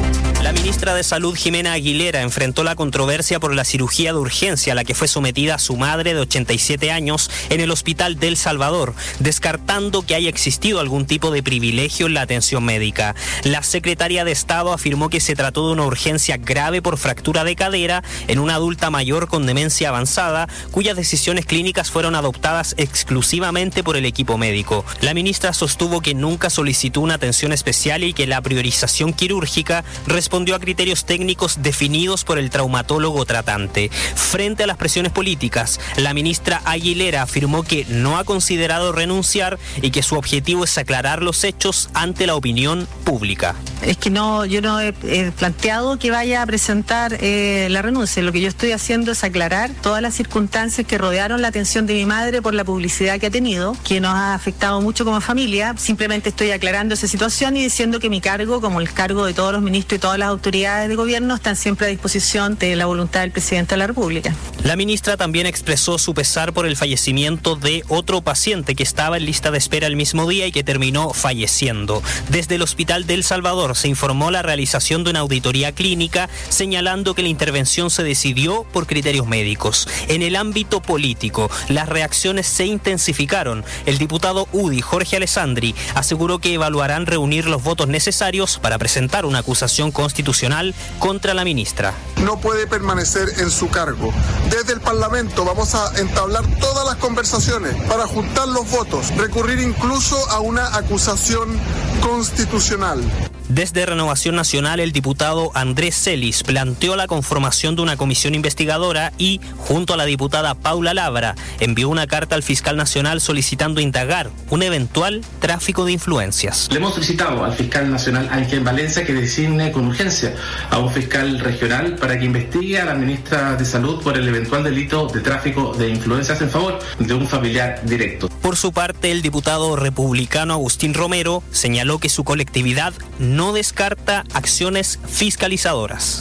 La ministra de Salud, Jimena Aguilera, enfrentó la controversia por la cirugía de urgencia a la que fue sometida su madre de 87 años en el hospital de El Salvador, descartando que haya existido algún tipo de privilegio en la atención médica. La secretaria de Estado afirmó que se trató de una urgencia grave por fractura de cadera en una adulta mayor con demencia avanzada, cuyas decisiones clínicas fueron adoptadas exclusivamente por el equipo médico. La ministra sostuvo que nunca solicitó una atención especial y que la priorización quirúrgica respondió a criterios técnicos definidos por el traumatólogo tratante. Frente a las presiones políticas, la ministra Aguilera afirmó que no ha considerado renunciar y que su objetivo es aclarar los hechos ante la opinión pública. Es que yo no he planteado que vaya a presentar la renuncia. Lo que yo estoy haciendo es aclarar todas las circunstancias que rodearon la atención de mi madre por la publicidad que ha tenido, que nos ha afectado mucho como familia. Simplemente estoy aclarando esa situación y diciendo que mi cargo, como el cargo de todos los ministros y todas las autoridades de gobierno, están siempre a disposición de la voluntad del presidente de la República. La ministra también expresó su pesar por el fallecimiento de otro paciente que estaba en lista de espera el mismo día y que terminó falleciendo. Desde el hospital de El Salvador se informó la realización de una auditoría clínica, señalando que la intervención se decidió por criterios médicos. En el ámbito político, las reacciones se intensificaron. El diputado UDI, Jorge Alessandri, aseguró que evaluarán reunir los votos necesarios para presentar una acusación constitucional contra la ministra. No puede permanecer en su cargo. Desde el Parlamento vamos a entablar todas las conversaciones para juntar los votos, recurrir incluso a una acusación constitucional. Desde Renovación Nacional, el diputado Andrés Celis planteó la conformación de una comisión investigadora y, junto a la diputada Paula Labra, envió una carta al fiscal nacional solicitando indagar un eventual tráfico de influencias. Le hemos solicitado al fiscal nacional Ángel Valencia que designe con urgencia a un fiscal regional para que investigue a la ministra de Salud por el eventual delito de tráfico de influencias en favor de un familiar directo. Por su parte, el diputado republicano Agustín Romero señaló que su colectividad no descarta acciones fiscalizadoras.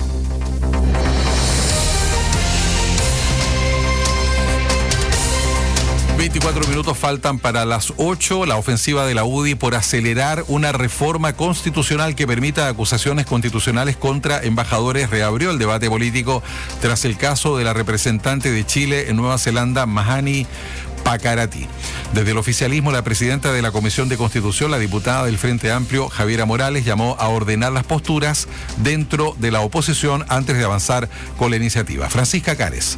Minutos faltan para las 8. La ofensiva de la UDI por acelerar una reforma constitucional que permita acusaciones constitucionales contra embajadores reabrió el debate político tras el caso de la representante de Chile en Nueva Zelanda, Mahani Pakarati. Desde el oficialismo, la presidenta de la Comisión de Constitución, la diputada del Frente Amplio, Javiera Morales, llamó a ordenar las posturas dentro de la oposición antes de avanzar con la iniciativa. Francisca Cares.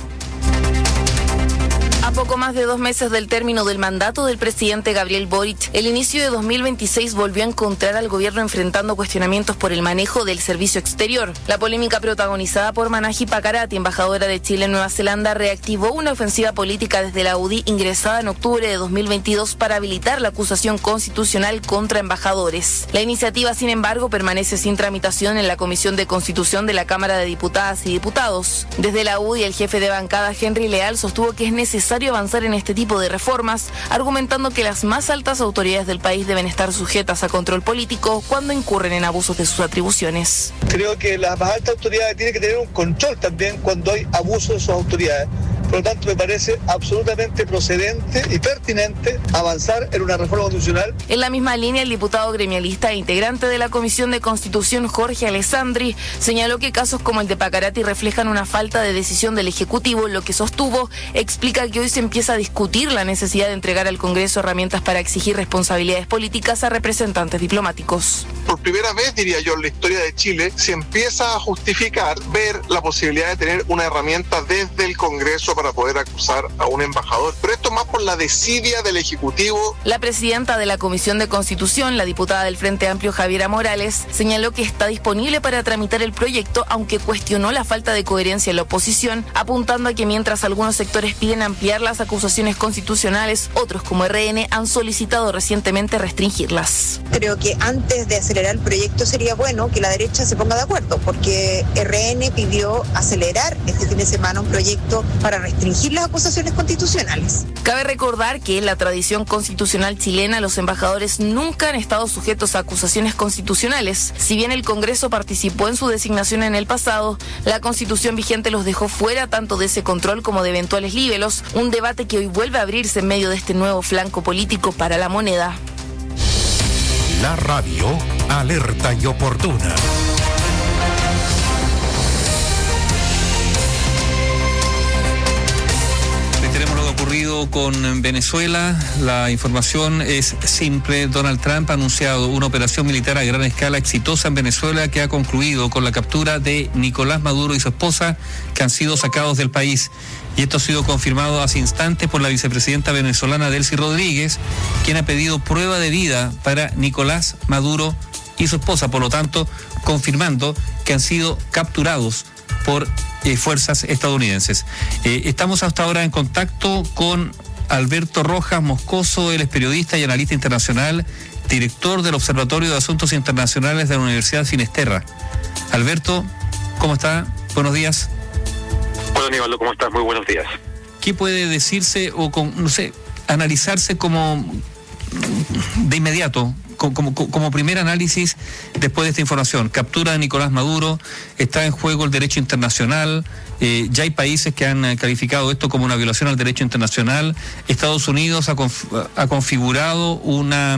A poco más de 2 meses del término del mandato del presidente Gabriel Boric, el inicio de 2026 volvió a encontrar al gobierno enfrentando cuestionamientos por el manejo del servicio exterior. La polémica protagonizada por Mahani Pakarati, embajadora de Chile en Nueva Zelanda, reactivó una ofensiva política desde la UDI ingresada en octubre de 2022 para habilitar la acusación constitucional contra embajadores. La iniciativa, sin embargo, permanece sin tramitación en la Comisión de Constitución de la Cámara de Diputadas y Diputados. Desde la UDI, el jefe de bancada, Henry Leal, sostuvo que es necesario avanzar en este tipo de reformas, argumentando que las más altas autoridades del país deben estar sujetas a control político cuando incurren en abusos de sus atribuciones. Creo que las más altas autoridades tienen que tener un control también cuando hay abuso de sus autoridades. Por lo tanto, me parece absolutamente procedente y pertinente avanzar en una reforma constitucional. En la misma línea, el diputado gremialista e integrante de la Comisión de Constitución, Jorge Alessandri, señaló que casos como el de Pakarati reflejan una falta de decisión del Ejecutivo, lo que sostuvo explica que hoy se empieza a discutir la necesidad de entregar al Congreso herramientas para exigir responsabilidades políticas a representantes diplomáticos. Por primera vez, diría yo, en la historia de Chile, se empieza a justificar ver la posibilidad de tener una herramienta desde el Congreso para poder acusar a un embajador. Pero esto más por la desidia del Ejecutivo. La presidenta de la Comisión de Constitución, la diputada del Frente Amplio, Javiera Morales, señaló que está disponible para tramitar el proyecto, aunque cuestionó la falta de coherencia en la oposición, apuntando a que mientras algunos sectores piden ampliar las acusaciones constitucionales, otros como RN han solicitado recientemente restringirlas. Creo que antes de acelerar el proyecto sería bueno que la derecha se ponga de acuerdo, porque RN pidió acelerar este fin de semana un proyecto para restringir las acusaciones constitucionales. Cabe recordar que en la tradición constitucional chilena los embajadores nunca han estado sujetos a acusaciones constitucionales. Si bien el Congreso participó en su designación en el pasado, la Constitución vigente los dejó fuera tanto de ese control como de eventuales libelos, un debate que hoy vuelve a abrirse en medio de este nuevo flanco político para la moneda. La radio alerta y oportuna. ocurrido con Venezuela. La información es simple. Donald Trump ha anunciado una operación militar a gran escala exitosa en Venezuela que ha concluido con la captura de Nicolás Maduro y su esposa, que han sido sacados del país. Y esto ha sido confirmado hace instantes por la vicepresidenta venezolana Delcy Rodríguez, quien ha pedido prueba de vida para Nicolás Maduro y su esposa, por lo tanto, confirmando que han sido capturados por fuerzas estadounidenses. Estamos hasta ahora en contacto con Alberto Rojas Moscoso. Él es periodista y analista internacional, director del Observatorio de Asuntos Internacionales de la Universidad Finisterra. Alberto, ¿cómo está? Buenos días. Hola, Aníbaldo, ¿cómo estás? Muy buenos días. ¿Qué puede decirse o, analizarse como de inmediato, como primer análisis después de esta información? Captura de Nicolás Maduro, está en juego el derecho internacional, ya hay países que han calificado esto como una violación al derecho internacional. Estados Unidos ha configurado una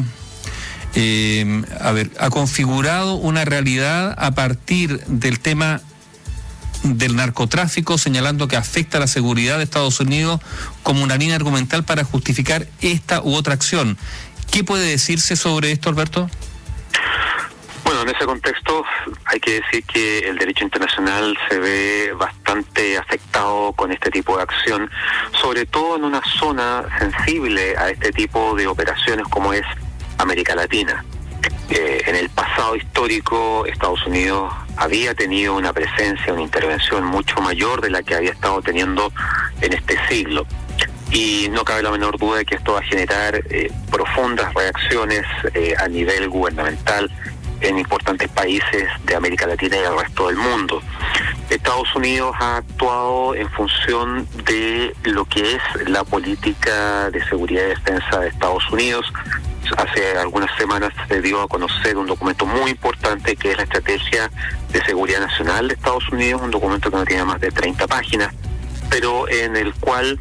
realidad a partir del tema del narcotráfico, señalando que afecta a la seguridad de Estados Unidos como una línea argumental para justificar esta u otra acción. ¿Qué puede decirse sobre esto, Alberto? Bueno, en ese contexto hay que decir que el derecho internacional se ve bastante afectado con este tipo de acción, sobre todo en una zona sensible a este tipo de operaciones como es América Latina. En el pasado histórico, Estados Unidos había tenido una presencia, una intervención mucho mayor de la que había estado teniendo en este siglo. Y no cabe la menor duda de que esto va a generar profundas reacciones a nivel gubernamental en importantes países de América Latina y del resto del mundo. Estados Unidos ha actuado en función de lo que es la política de seguridad y defensa de Estados Unidos. Hace algunas semanas se dio a conocer un documento muy importante que es la Estrategia de Seguridad Nacional de Estados Unidos, un documento que no tiene más de 30 páginas, pero en el cual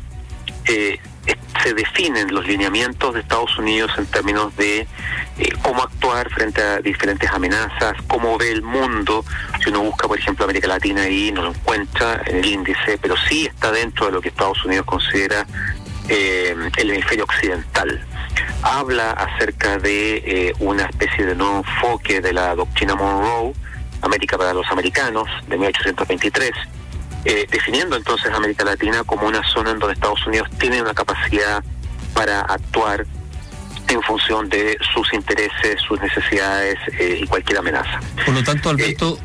se definen los lineamientos de Estados Unidos en términos de cómo actuar frente a diferentes amenazas, cómo ve el mundo. Si uno busca, por ejemplo, América Latina, ahí no lo encuentra en el índice, pero sí está dentro de lo que Estados Unidos considera el hemisferio occidental. Habla acerca de una especie de nuevo enfoque de la doctrina Monroe, América para los americanos, de 1823, definiendo entonces América Latina como una zona en donde Estados Unidos tiene una capacidad para actuar en función de sus intereses, sus necesidades y cualquier amenaza. Por lo tanto, Alberto,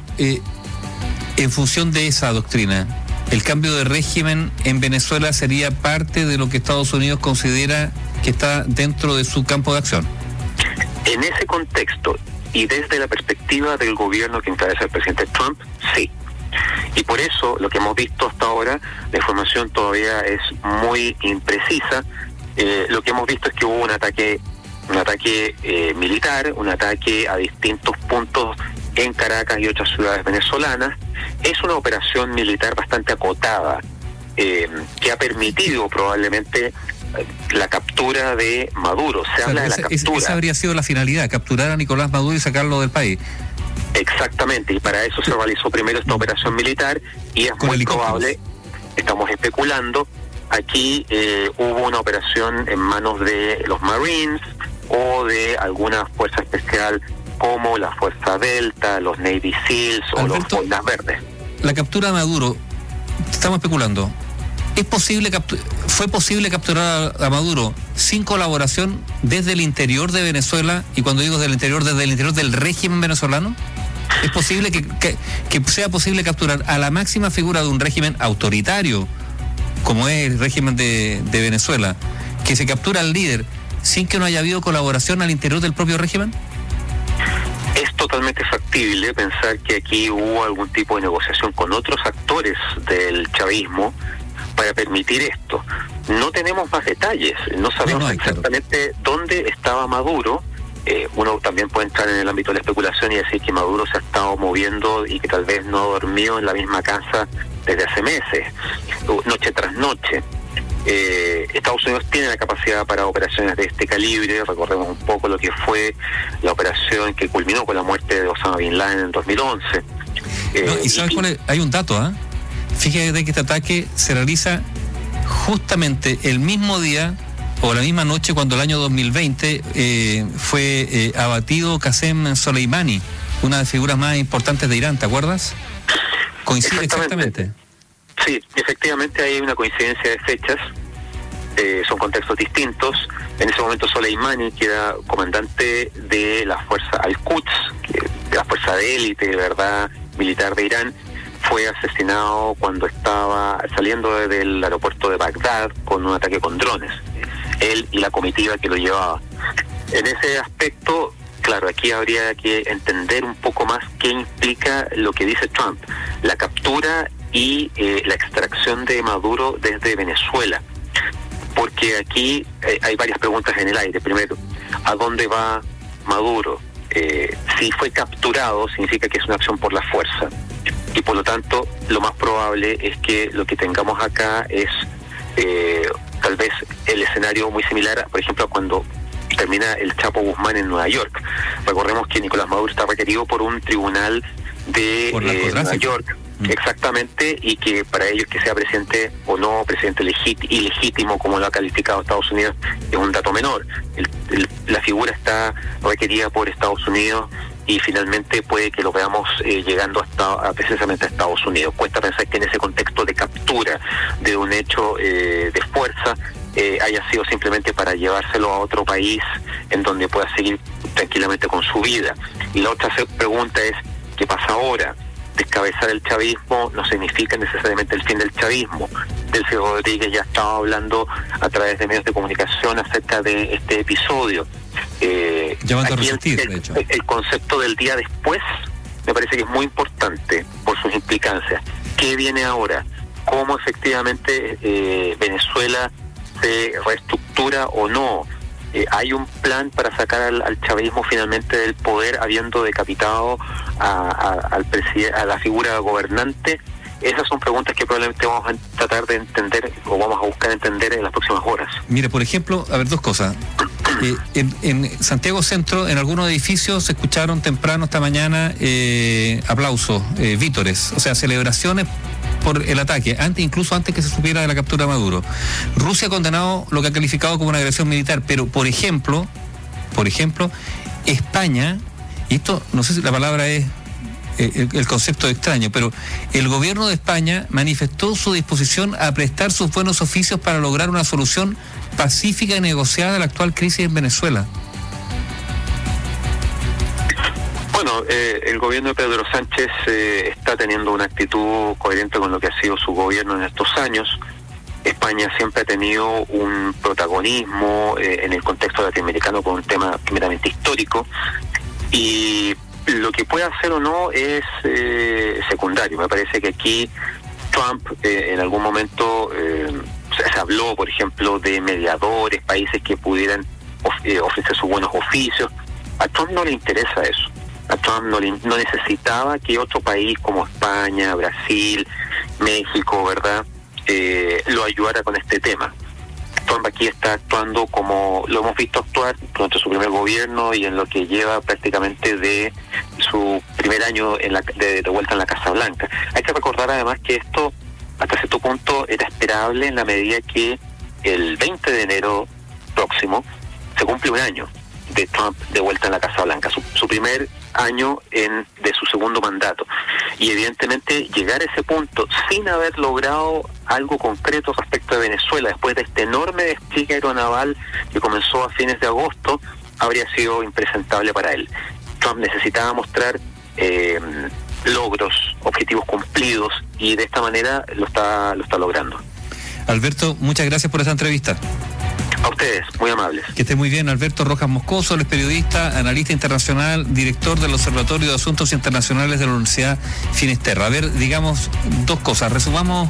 en función de esa doctrina, ¿el cambio de régimen en Venezuela sería parte de lo que Estados Unidos considera que está dentro de su campo de acción? En ese contexto y desde la perspectiva del gobierno que encabeza el presidente Trump, sí. Y por eso lo que hemos visto hasta ahora, la información todavía es muy imprecisa. Lo que hemos visto es que hubo un ataque militar, un ataque a distintos puntos en Caracas y otras ciudades venezolanas. Es una operación militar bastante acotada, que ha permitido probablemente la captura de Maduro. Se habla de la captura. Esa habría sido la finalidad, capturar a Nicolás Maduro y sacarlo del país. Exactamente, y para eso se realizó primero esta operación militar, y es muy probable, estamos especulando, aquí hubo una operación en manos de los Marines o de alguna fuerza especial como la Fuerza Delta, los Navy Seals o los Boinas Verdes. La captura de Maduro, estamos especulando, ¿fue posible capturar a Maduro sin colaboración desde el interior de Venezuela? Y cuando digo del interior, desde el interior del régimen venezolano. ¿Es posible que sea posible capturar a la máxima figura de un régimen autoritario, como es el régimen de Venezuela, que se captura al líder sin que no haya habido colaboración al interior del propio régimen? Es totalmente factible pensar que aquí hubo algún tipo de negociación con otros actores del chavismo para permitir esto. No tenemos más detalles, no sabemos exactamente dónde estaba Maduro. Uno también puede entrar en el ámbito de la especulación y decir que Maduro se ha estado moviendo y que tal vez no ha dormido en la misma casa desde hace meses, noche tras noche. Estados Unidos tiene la capacidad para operaciones de este calibre. Recordemos un poco lo que fue la operación que culminó con la muerte de Osama Bin Laden en 2011. ¿Y sabes cuál es? Hay un dato, Fíjate que este ataque se realiza justamente el mismo día o la misma noche cuando el año 2020 fue abatido Qasem Soleimani, una de las figuras más importantes de Irán, ¿te acuerdas? ¿Coincide exactamente? Sí, efectivamente hay una coincidencia de fechas, son contextos distintos. En ese momento Soleimani, que era comandante de la fuerza Al-Quds, de la fuerza de élite, ¿verdad?, militar de Irán, fue asesinado cuando estaba saliendo del aeropuerto de Bagdad con un ataque con drones, él y la comitiva que lo llevaba. En ese aspecto, claro, aquí habría que entender un poco más qué implica lo que dice Trump, la captura y la extracción de Maduro desde Venezuela, porque aquí hay varias preguntas en el aire. Primero, ¿a dónde va Maduro? Si fue capturado, significa que es una acción por la fuerza, y por lo tanto lo más probable es que lo que tengamos acá es tal vez el escenario muy similar, por ejemplo, cuando termina el Chapo Guzmán en Nueva York. Recordemos que Nicolás Maduro está requerido por un tribunal de Nueva York, exactamente, y que para ellos que sea presidente o no, presidente ilegítimo, como lo ha calificado Estados Unidos, es un dato menor. La figura está requerida por Estados Unidos y finalmente puede que lo veamos llegando precisamente a Estados Unidos. Cuesta pensar que en ese contexto de captura de un hecho de fuerza haya sido simplemente para llevárselo a otro país en donde pueda seguir tranquilamente con su vida. Y la otra pregunta es, ¿qué pasa ahora? Descabezar el chavismo no significa necesariamente el fin del chavismo. Delcy Rodríguez ya estaba hablando a través de medios de comunicación acerca de este episodio. Aquí el concepto del día después me parece que es muy importante por sus implicancias. ¿Qué viene ahora? ¿Cómo efectivamente Venezuela se reestructura o no? ¿Hay un plan para sacar al chavismo finalmente del poder, habiendo decapitado a la figura gobernante? Esas son preguntas que probablemente vamos a tratar de entender o vamos a buscar entender en las próximas horas. Mire, por ejemplo, a ver, dos cosas. En Santiago Centro, en algunos edificios se escucharon temprano esta mañana aplausos, vítores, o sea, celebraciones por el ataque, incluso antes que se supiera de la captura de Maduro. Rusia ha condenado lo que ha calificado como una agresión militar, pero por ejemplo, España, y esto no sé si la palabra es el concepto extraño, pero el gobierno de España manifestó su disposición a prestar sus buenos oficios para lograr una solución pacífica y negociada de la actual crisis en Venezuela. Bueno, el gobierno de Pedro Sánchez está teniendo una actitud coherente con lo que ha sido su gobierno en estos años. España siempre ha tenido un protagonismo en el contexto latinoamericano con un tema meramente histórico, y lo que pueda hacer o no es secundario. Me parece que aquí Trump en algún momento se habló, por ejemplo, de mediadores, países que pudieran ofrecer sus buenos oficios. A Trump no le interesa eso. A Trump no necesitaba que otro país como España, Brasil, México, ¿verdad?, lo ayudara con este tema. Trump aquí está actuando como lo hemos visto actuar durante su primer gobierno y en lo que lleva prácticamente de su primer año de vuelta en la Casa Blanca. Hay que recordar además que esto hasta cierto punto era esperable en la medida que el 20 de enero próximo se cumple un año de Trump de vuelta en la Casa Blanca, su primer año de su segundo mandato, y evidentemente llegar a ese punto sin haber logrado algo concreto respecto de Venezuela después de este enorme despliegue aeronaval que comenzó a fines de agosto habría sido impresentable para él. Trump necesitaba mostrar logros, objetivos cumplidos, y de esta manera lo está logrando. Alberto, muchas gracias por esta entrevista. A ustedes, muy amables. Que esté muy bien. Alberto Rojas Moscoso, él es periodista, analista internacional, director del Observatorio de Asuntos Internacionales de la Universidad Finisterra. A ver, digamos dos cosas. Resumamos.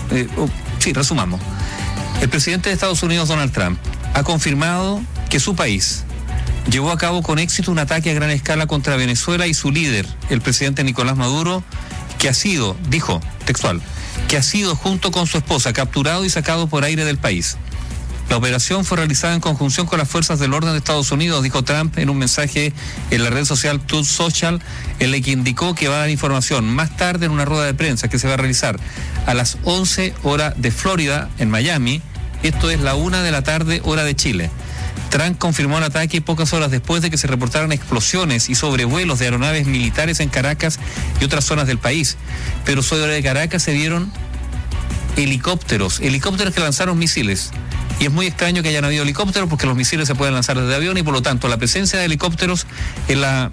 El presidente de Estados Unidos, Donald Trump, ha confirmado que su país llevó a cabo con éxito un ataque a gran escala contra Venezuela y su líder, el presidente Nicolás Maduro, que ha sido, dijo textual, que ha sido junto con su esposa capturado y sacado por aire del país. La operación fue realizada en conjunción con las fuerzas del orden de Estados Unidos, dijo Trump en un mensaje en la red social Truth Social, en el que indicó que va a dar información más tarde en una rueda de prensa que se va a realizar a las 11 horas de Florida, en Miami. Esto es la 1 de la tarde, hora de Chile. Trump confirmó el ataque pocas horas después de que se reportaran explosiones y sobrevuelos de aeronaves militares en Caracas y otras zonas del país. Pero sobre Caracas se vieron helicópteros que lanzaron misiles. Y es muy extraño que hayan habido helicópteros porque los misiles se pueden lanzar desde avión y por lo tanto la presencia de helicópteros es la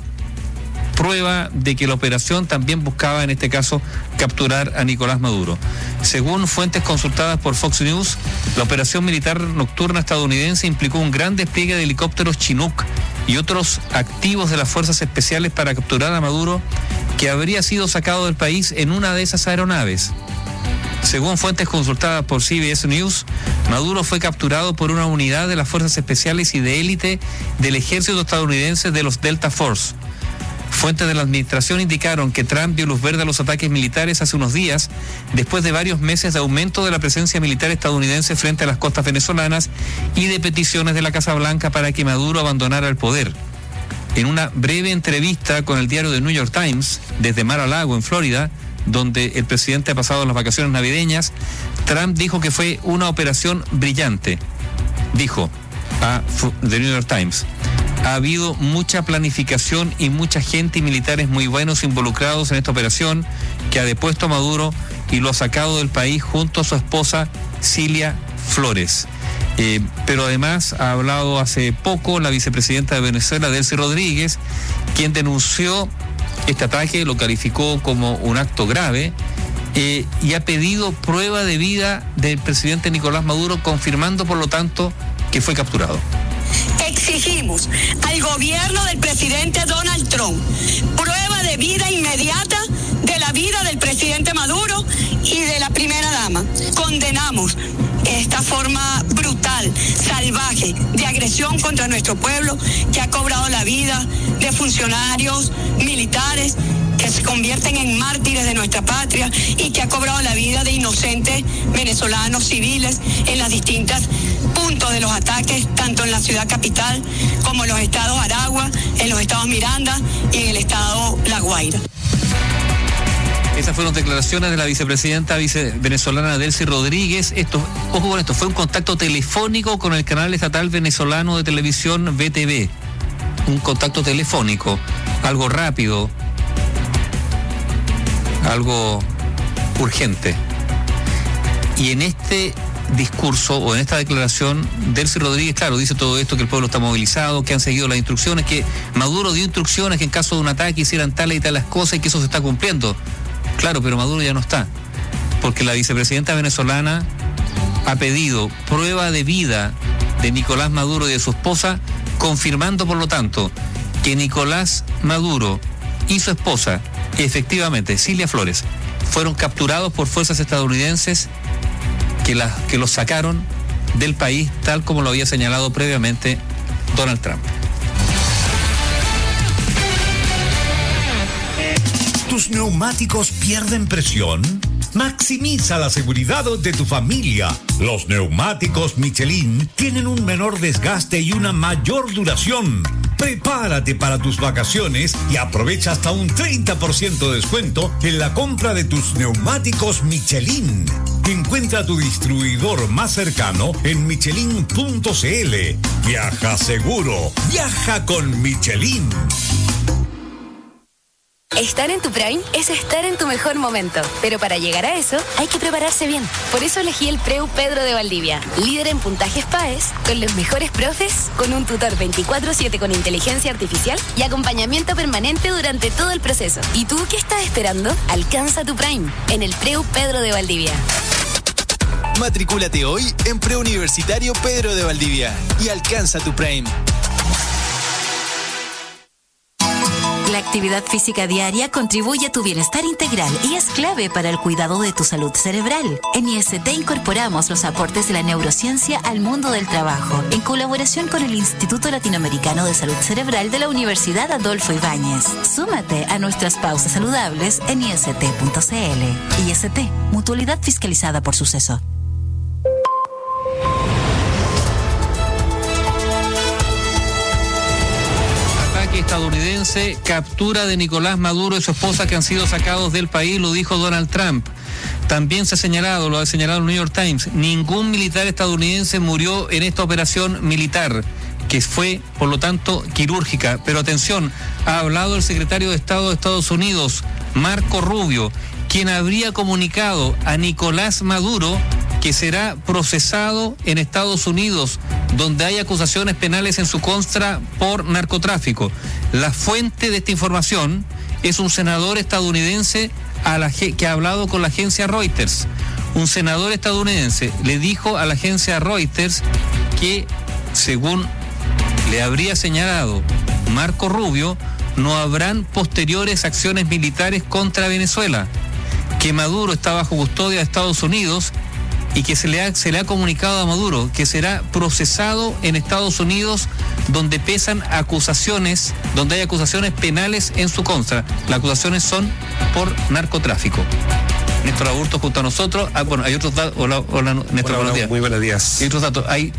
prueba de que la operación también buscaba en este caso capturar a Nicolás Maduro. Según fuentes consultadas por Fox News, la operación militar nocturna estadounidense implicó un gran despliegue de helicópteros Chinook y otros activos de las fuerzas especiales para capturar a Maduro, que habría sido sacado del país en una de esas aeronaves. Según fuentes consultadas por CBS News, Maduro fue capturado por una unidad de las fuerzas especiales y de élite del ejército estadounidense de los Delta Force. Fuentes de la administración indicaron que Trump dio luz verde a los ataques militares hace unos días, después de varios meses de aumento de la presencia militar estadounidense frente a las costas venezolanas y de peticiones de la Casa Blanca para que Maduro abandonara el poder. En una breve entrevista con el diario The New York Times, desde Mar-a-Lago, en Florida, donde el presidente ha pasado las vacaciones navideñas, Trump dijo que fue una operación brillante. Dijo a The New York Times: ha habido mucha planificación y mucha gente y militares muy buenos involucrados en esta operación que ha depuesto a Maduro y lo ha sacado del país junto a su esposa Cilia Flores. Pero además ha hablado hace poco la vicepresidenta de Venezuela, Delcy Rodríguez, quien denunció este ataque, lo calificó como un acto grave y ha pedido prueba de vida del presidente Nicolás Maduro, confirmando por lo tanto que fue capturado. Exigimos al gobierno del presidente Donald Trump prueba de vida inmediata de la vida del presidente Maduro y de la primera dama. Condenamos esta forma brutal, salvaje, de agresión contra nuestro pueblo, que ha cobrado la vida de funcionarios militares que se convierten en mártires de nuestra patria y que ha cobrado la vida de inocentes venezolanos civiles en las distintas puntos de los ataques, tanto en la ciudad capital como en los estados Aragua, en los estados Miranda y en el estado La Guaira. Esas fueron declaraciones de la vicepresidenta venezolana Delcy Rodríguez. Ojo con esto, fue un contacto telefónico con el canal estatal venezolano de televisión VTV. Un contacto telefónico, algo rápido, algo urgente. Y en este discurso o en esta declaración, Delcy Rodríguez, claro, dice todo esto, que el pueblo está movilizado, que han seguido las instrucciones, que Maduro dio instrucciones que en caso de un ataque hicieran tales y tales cosas y que eso se está cumpliendo. Claro, pero Maduro ya no está, porque la vicepresidenta venezolana ha pedido prueba de vida de Nicolás Maduro y de su esposa, confirmando por lo tanto que Nicolás Maduro y su esposa, efectivamente, Cilia Flores, fueron capturados por fuerzas estadounidenses que los sacaron del país, tal como lo había señalado previamente Donald Trump. ¿Tus neumáticos pierden presión? Maximiza la seguridad de tu familia. Los neumáticos Michelin tienen un menor desgaste y una mayor duración. Prepárate para tus vacaciones y aprovecha hasta un 30% de descuento en la compra de tus neumáticos Michelin. Encuentra tu distribuidor más cercano en michelin.cl. Viaja seguro, viaja con Michelin. Estar en tu Prime es estar en tu mejor momento, pero para llegar a eso hay que prepararse bien. Por eso elegí el Preu Pedro de Valdivia, líder en puntajes PAES, con los mejores profes, con un tutor 24/7 con inteligencia artificial y acompañamiento permanente durante todo el proceso. ¿Y tú qué estás esperando? Alcanza tu Prime en el Preu Pedro de Valdivia. Matricúlate hoy en Preuniversitario Pedro de Valdivia y alcanza tu Prime. La actividad física diaria contribuye a tu bienestar integral y es clave para el cuidado de tu salud cerebral. En IST incorporamos los aportes de la neurociencia al mundo del trabajo, en colaboración con el Instituto Latinoamericano de Salud Cerebral de la Universidad Adolfo Ibáñez. Súmate a nuestras pausas saludables en ist.cl. IST, mutualidad fiscalizada por Suceso. ataque estadounidense, captura de Nicolás Maduro y su esposa que han sido sacados del país, lo dijo Donald Trump. También se ha señalado, lo ha señalado el New York Times, ningún militar estadounidense murió en esta operación militar, que fue, por lo tanto, quirúrgica. Pero atención, ha hablado el secretario de Estado de Estados Unidos, Marco Rubio, quien habría comunicado a Nicolás Maduro que será procesado en Estados Unidos, donde hay acusaciones penales en su contra por narcotráfico. La fuente de esta información es un senador estadounidense que ha hablado con la agencia Reuters. Un senador estadounidense le dijo a la agencia Reuters que, según le habría señalado Marco Rubio, no habrán posteriores acciones militares contra Venezuela, que Maduro está bajo custodia de Estados Unidos y que se le ha comunicado a Maduro que será procesado en Estados Unidos, donde pesan acusaciones, donde hay acusaciones penales en su contra. Las acusaciones son por narcotráfico. Néstor Aburto junto a nosotros. Hay otros datos. Hola, Néstor, buenos días. Muy buenos días. Hay otros datos. Hay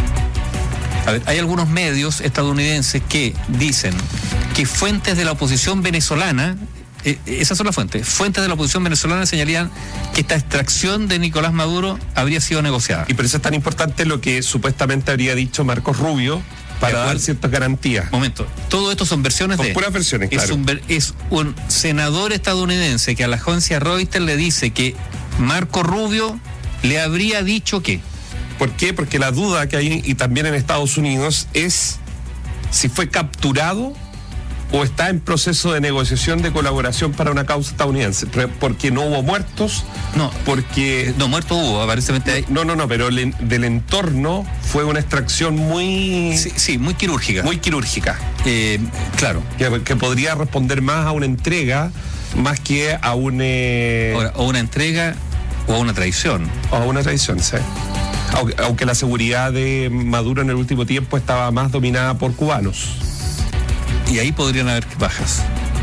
algunos medios estadounidenses que dicen que fuentes de la oposición venezolana, esas son las fuentes de la oposición venezolana señalarían que esta extracción de Nicolás Maduro habría sido negociada. Y por eso es tan importante lo que supuestamente habría dicho Marcos Rubio para dar ciertas garantías. Momento, todo esto son versiones son puras versiones, claro. Es un senador estadounidense que a la agencia Reuters le dice que Marco Rubio le habría dicho que. ¿Por qué? Porque la duda que hay, y también en Estados Unidos, es si fue capturado o está en proceso de negociación de colaboración para una causa estadounidense, porque no hubo muertos, muertos hubo, aparentemente. No, pero del entorno fue una extracción muy... Sí, muy quirúrgica. Muy quirúrgica. Claro. Que podría responder más a una entrega, más que a un... o una entrega o a una traición. O a una traición, sí. Aunque la seguridad de Maduro en el último tiempo estaba más dominada por cubanos. Y ahí podrían haber bajas.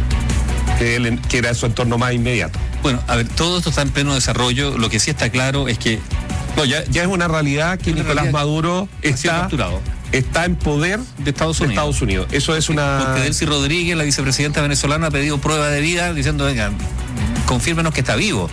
Que era su entorno más inmediato. Bueno, a ver, todo esto está en pleno desarrollo. Lo que sí está claro es que... No, ya es una realidad que Nicolás Maduro está capturado. Está en poder de Estados Unidos. Eso es una... Porque Delcy Rodríguez, la vicepresidenta venezolana, ha pedido prueba de vida diciendo, venga, confírmenos que está vivo.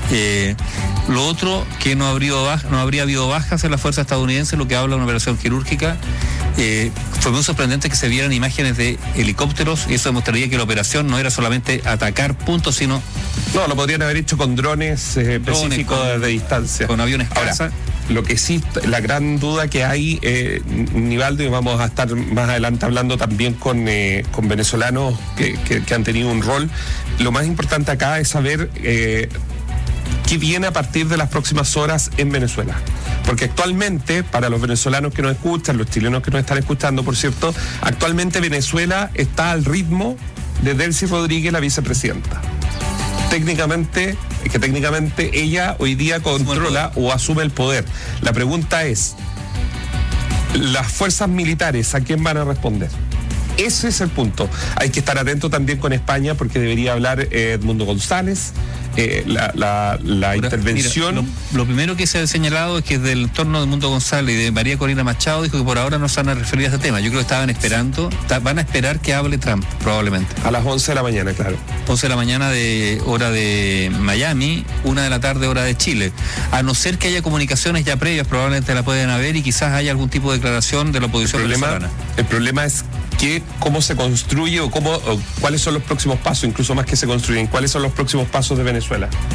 Lo otro, que no habría habido bajas en la fuerza estadounidense, lo que habla de una operación quirúrgica. Fue muy sorprendente que se vieran imágenes de helicópteros, y eso demostraría que la operación no era solamente atacar puntos, sino... No, lo podrían haber hecho con drones específicos de distancia. Con aviones caza. Ahora, lo que sí, la gran duda que hay, Nivaldo, y vamos a estar más adelante hablando también con venezolanos que han tenido un rol, lo más importante acá es saber... ¿qué viene a partir de las próximas horas en Venezuela? Porque actualmente, para los venezolanos que nos escuchan, los chilenos que nos están escuchando, por cierto, actualmente Venezuela está al ritmo de Delcy Rodríguez, la vicepresidenta. Técnicamente ella hoy día controla o asume el poder. La pregunta es, ¿las fuerzas militares a quién van a responder? Ese es el punto. Hay que estar atento también con España, porque debería hablar Edmundo González. La intervención... Mira, lo primero que se ha señalado es que del entorno de Edmundo González y de María Corina Machado dijo que por ahora no se van a referir a este tema. Yo creo que van a esperar que hable Trump, probablemente. A las 11 de la mañana, claro. 11 de la mañana de hora de Miami, 1 de la tarde hora de Chile. A no ser que haya comunicaciones ya previas, probablemente la pueden haber, y quizás haya algún tipo de declaración de la oposición venezolana. El problema es cómo se construye o cuáles son los próximos pasos, incluso más que se construyen, cuáles son los próximos pasos de Venezuela.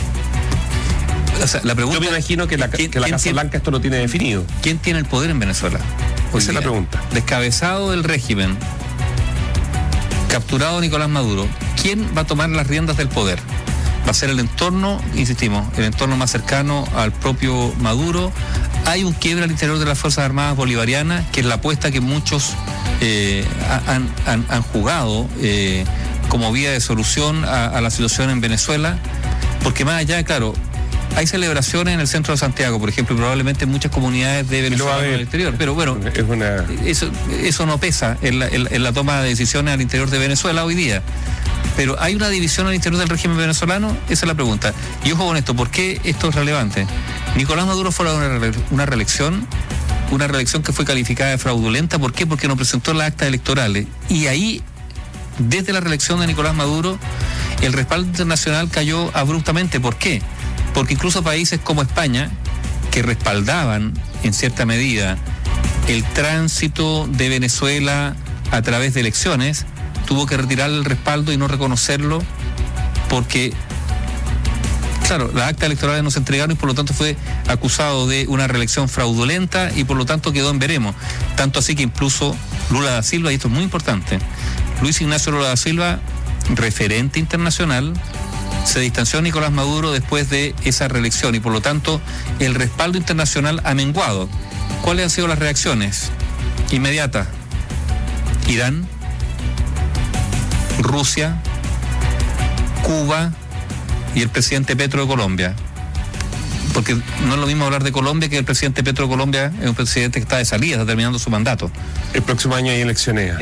O sea, la pregunta, yo me imagino que la Casa Blanca esto lo tiene definido. ¿Quién tiene el poder en Venezuela? Esa es la pregunta. Descabezado del régimen, capturado Nicolás Maduro, ¿quién va a tomar las riendas del poder? Va a ser el entorno, insistimos, el entorno más cercano al propio Maduro. Hay un quiebre al interior de las Fuerzas Armadas Bolivarianas, que es la apuesta que muchos han jugado como vía de solución a la situación en Venezuela, porque más allá, claro, hay celebraciones en el centro de Santiago, por ejemplo, y probablemente en muchas comunidades de Venezuela en el exterior, pero bueno, eso no pesa en la toma de decisiones al interior de Venezuela hoy día. Pero ¿hay una división al interior del régimen venezolano? Esa es la pregunta. Y ojo con esto, ¿por qué esto es relevante? Nicolás Maduro fue a una reelección que fue calificada de fraudulenta. ¿Por qué? Porque no presentó las actas electorales. Y ahí desde la reelección de Nicolás Maduro, el respaldo internacional cayó abruptamente. ¿Por qué? Porque incluso países como España, que respaldaban en cierta medida el tránsito de Venezuela a través de elecciones, tuvo que retirar el respaldo y no reconocerlo porque, claro, las actas electorales no se entregaron y por lo tanto fue acusado de una reelección fraudulenta y por lo tanto quedó en veremos. Tanto así que incluso Lula da Silva, y esto es muy importante, Luis Ignacio Lula da Silva, referente internacional, se distanció de Nicolás Maduro después de esa reelección y por lo tanto el respaldo internacional ha menguado. ¿Cuáles han sido las reacciones inmediatas? Irán, Rusia, Cuba y el presidente Petro de Colombia. Porque no es lo mismo hablar de Colombia que el presidente Petro de Colombia es un presidente que está de salida, está terminando su mandato. El próximo año hay elecciones.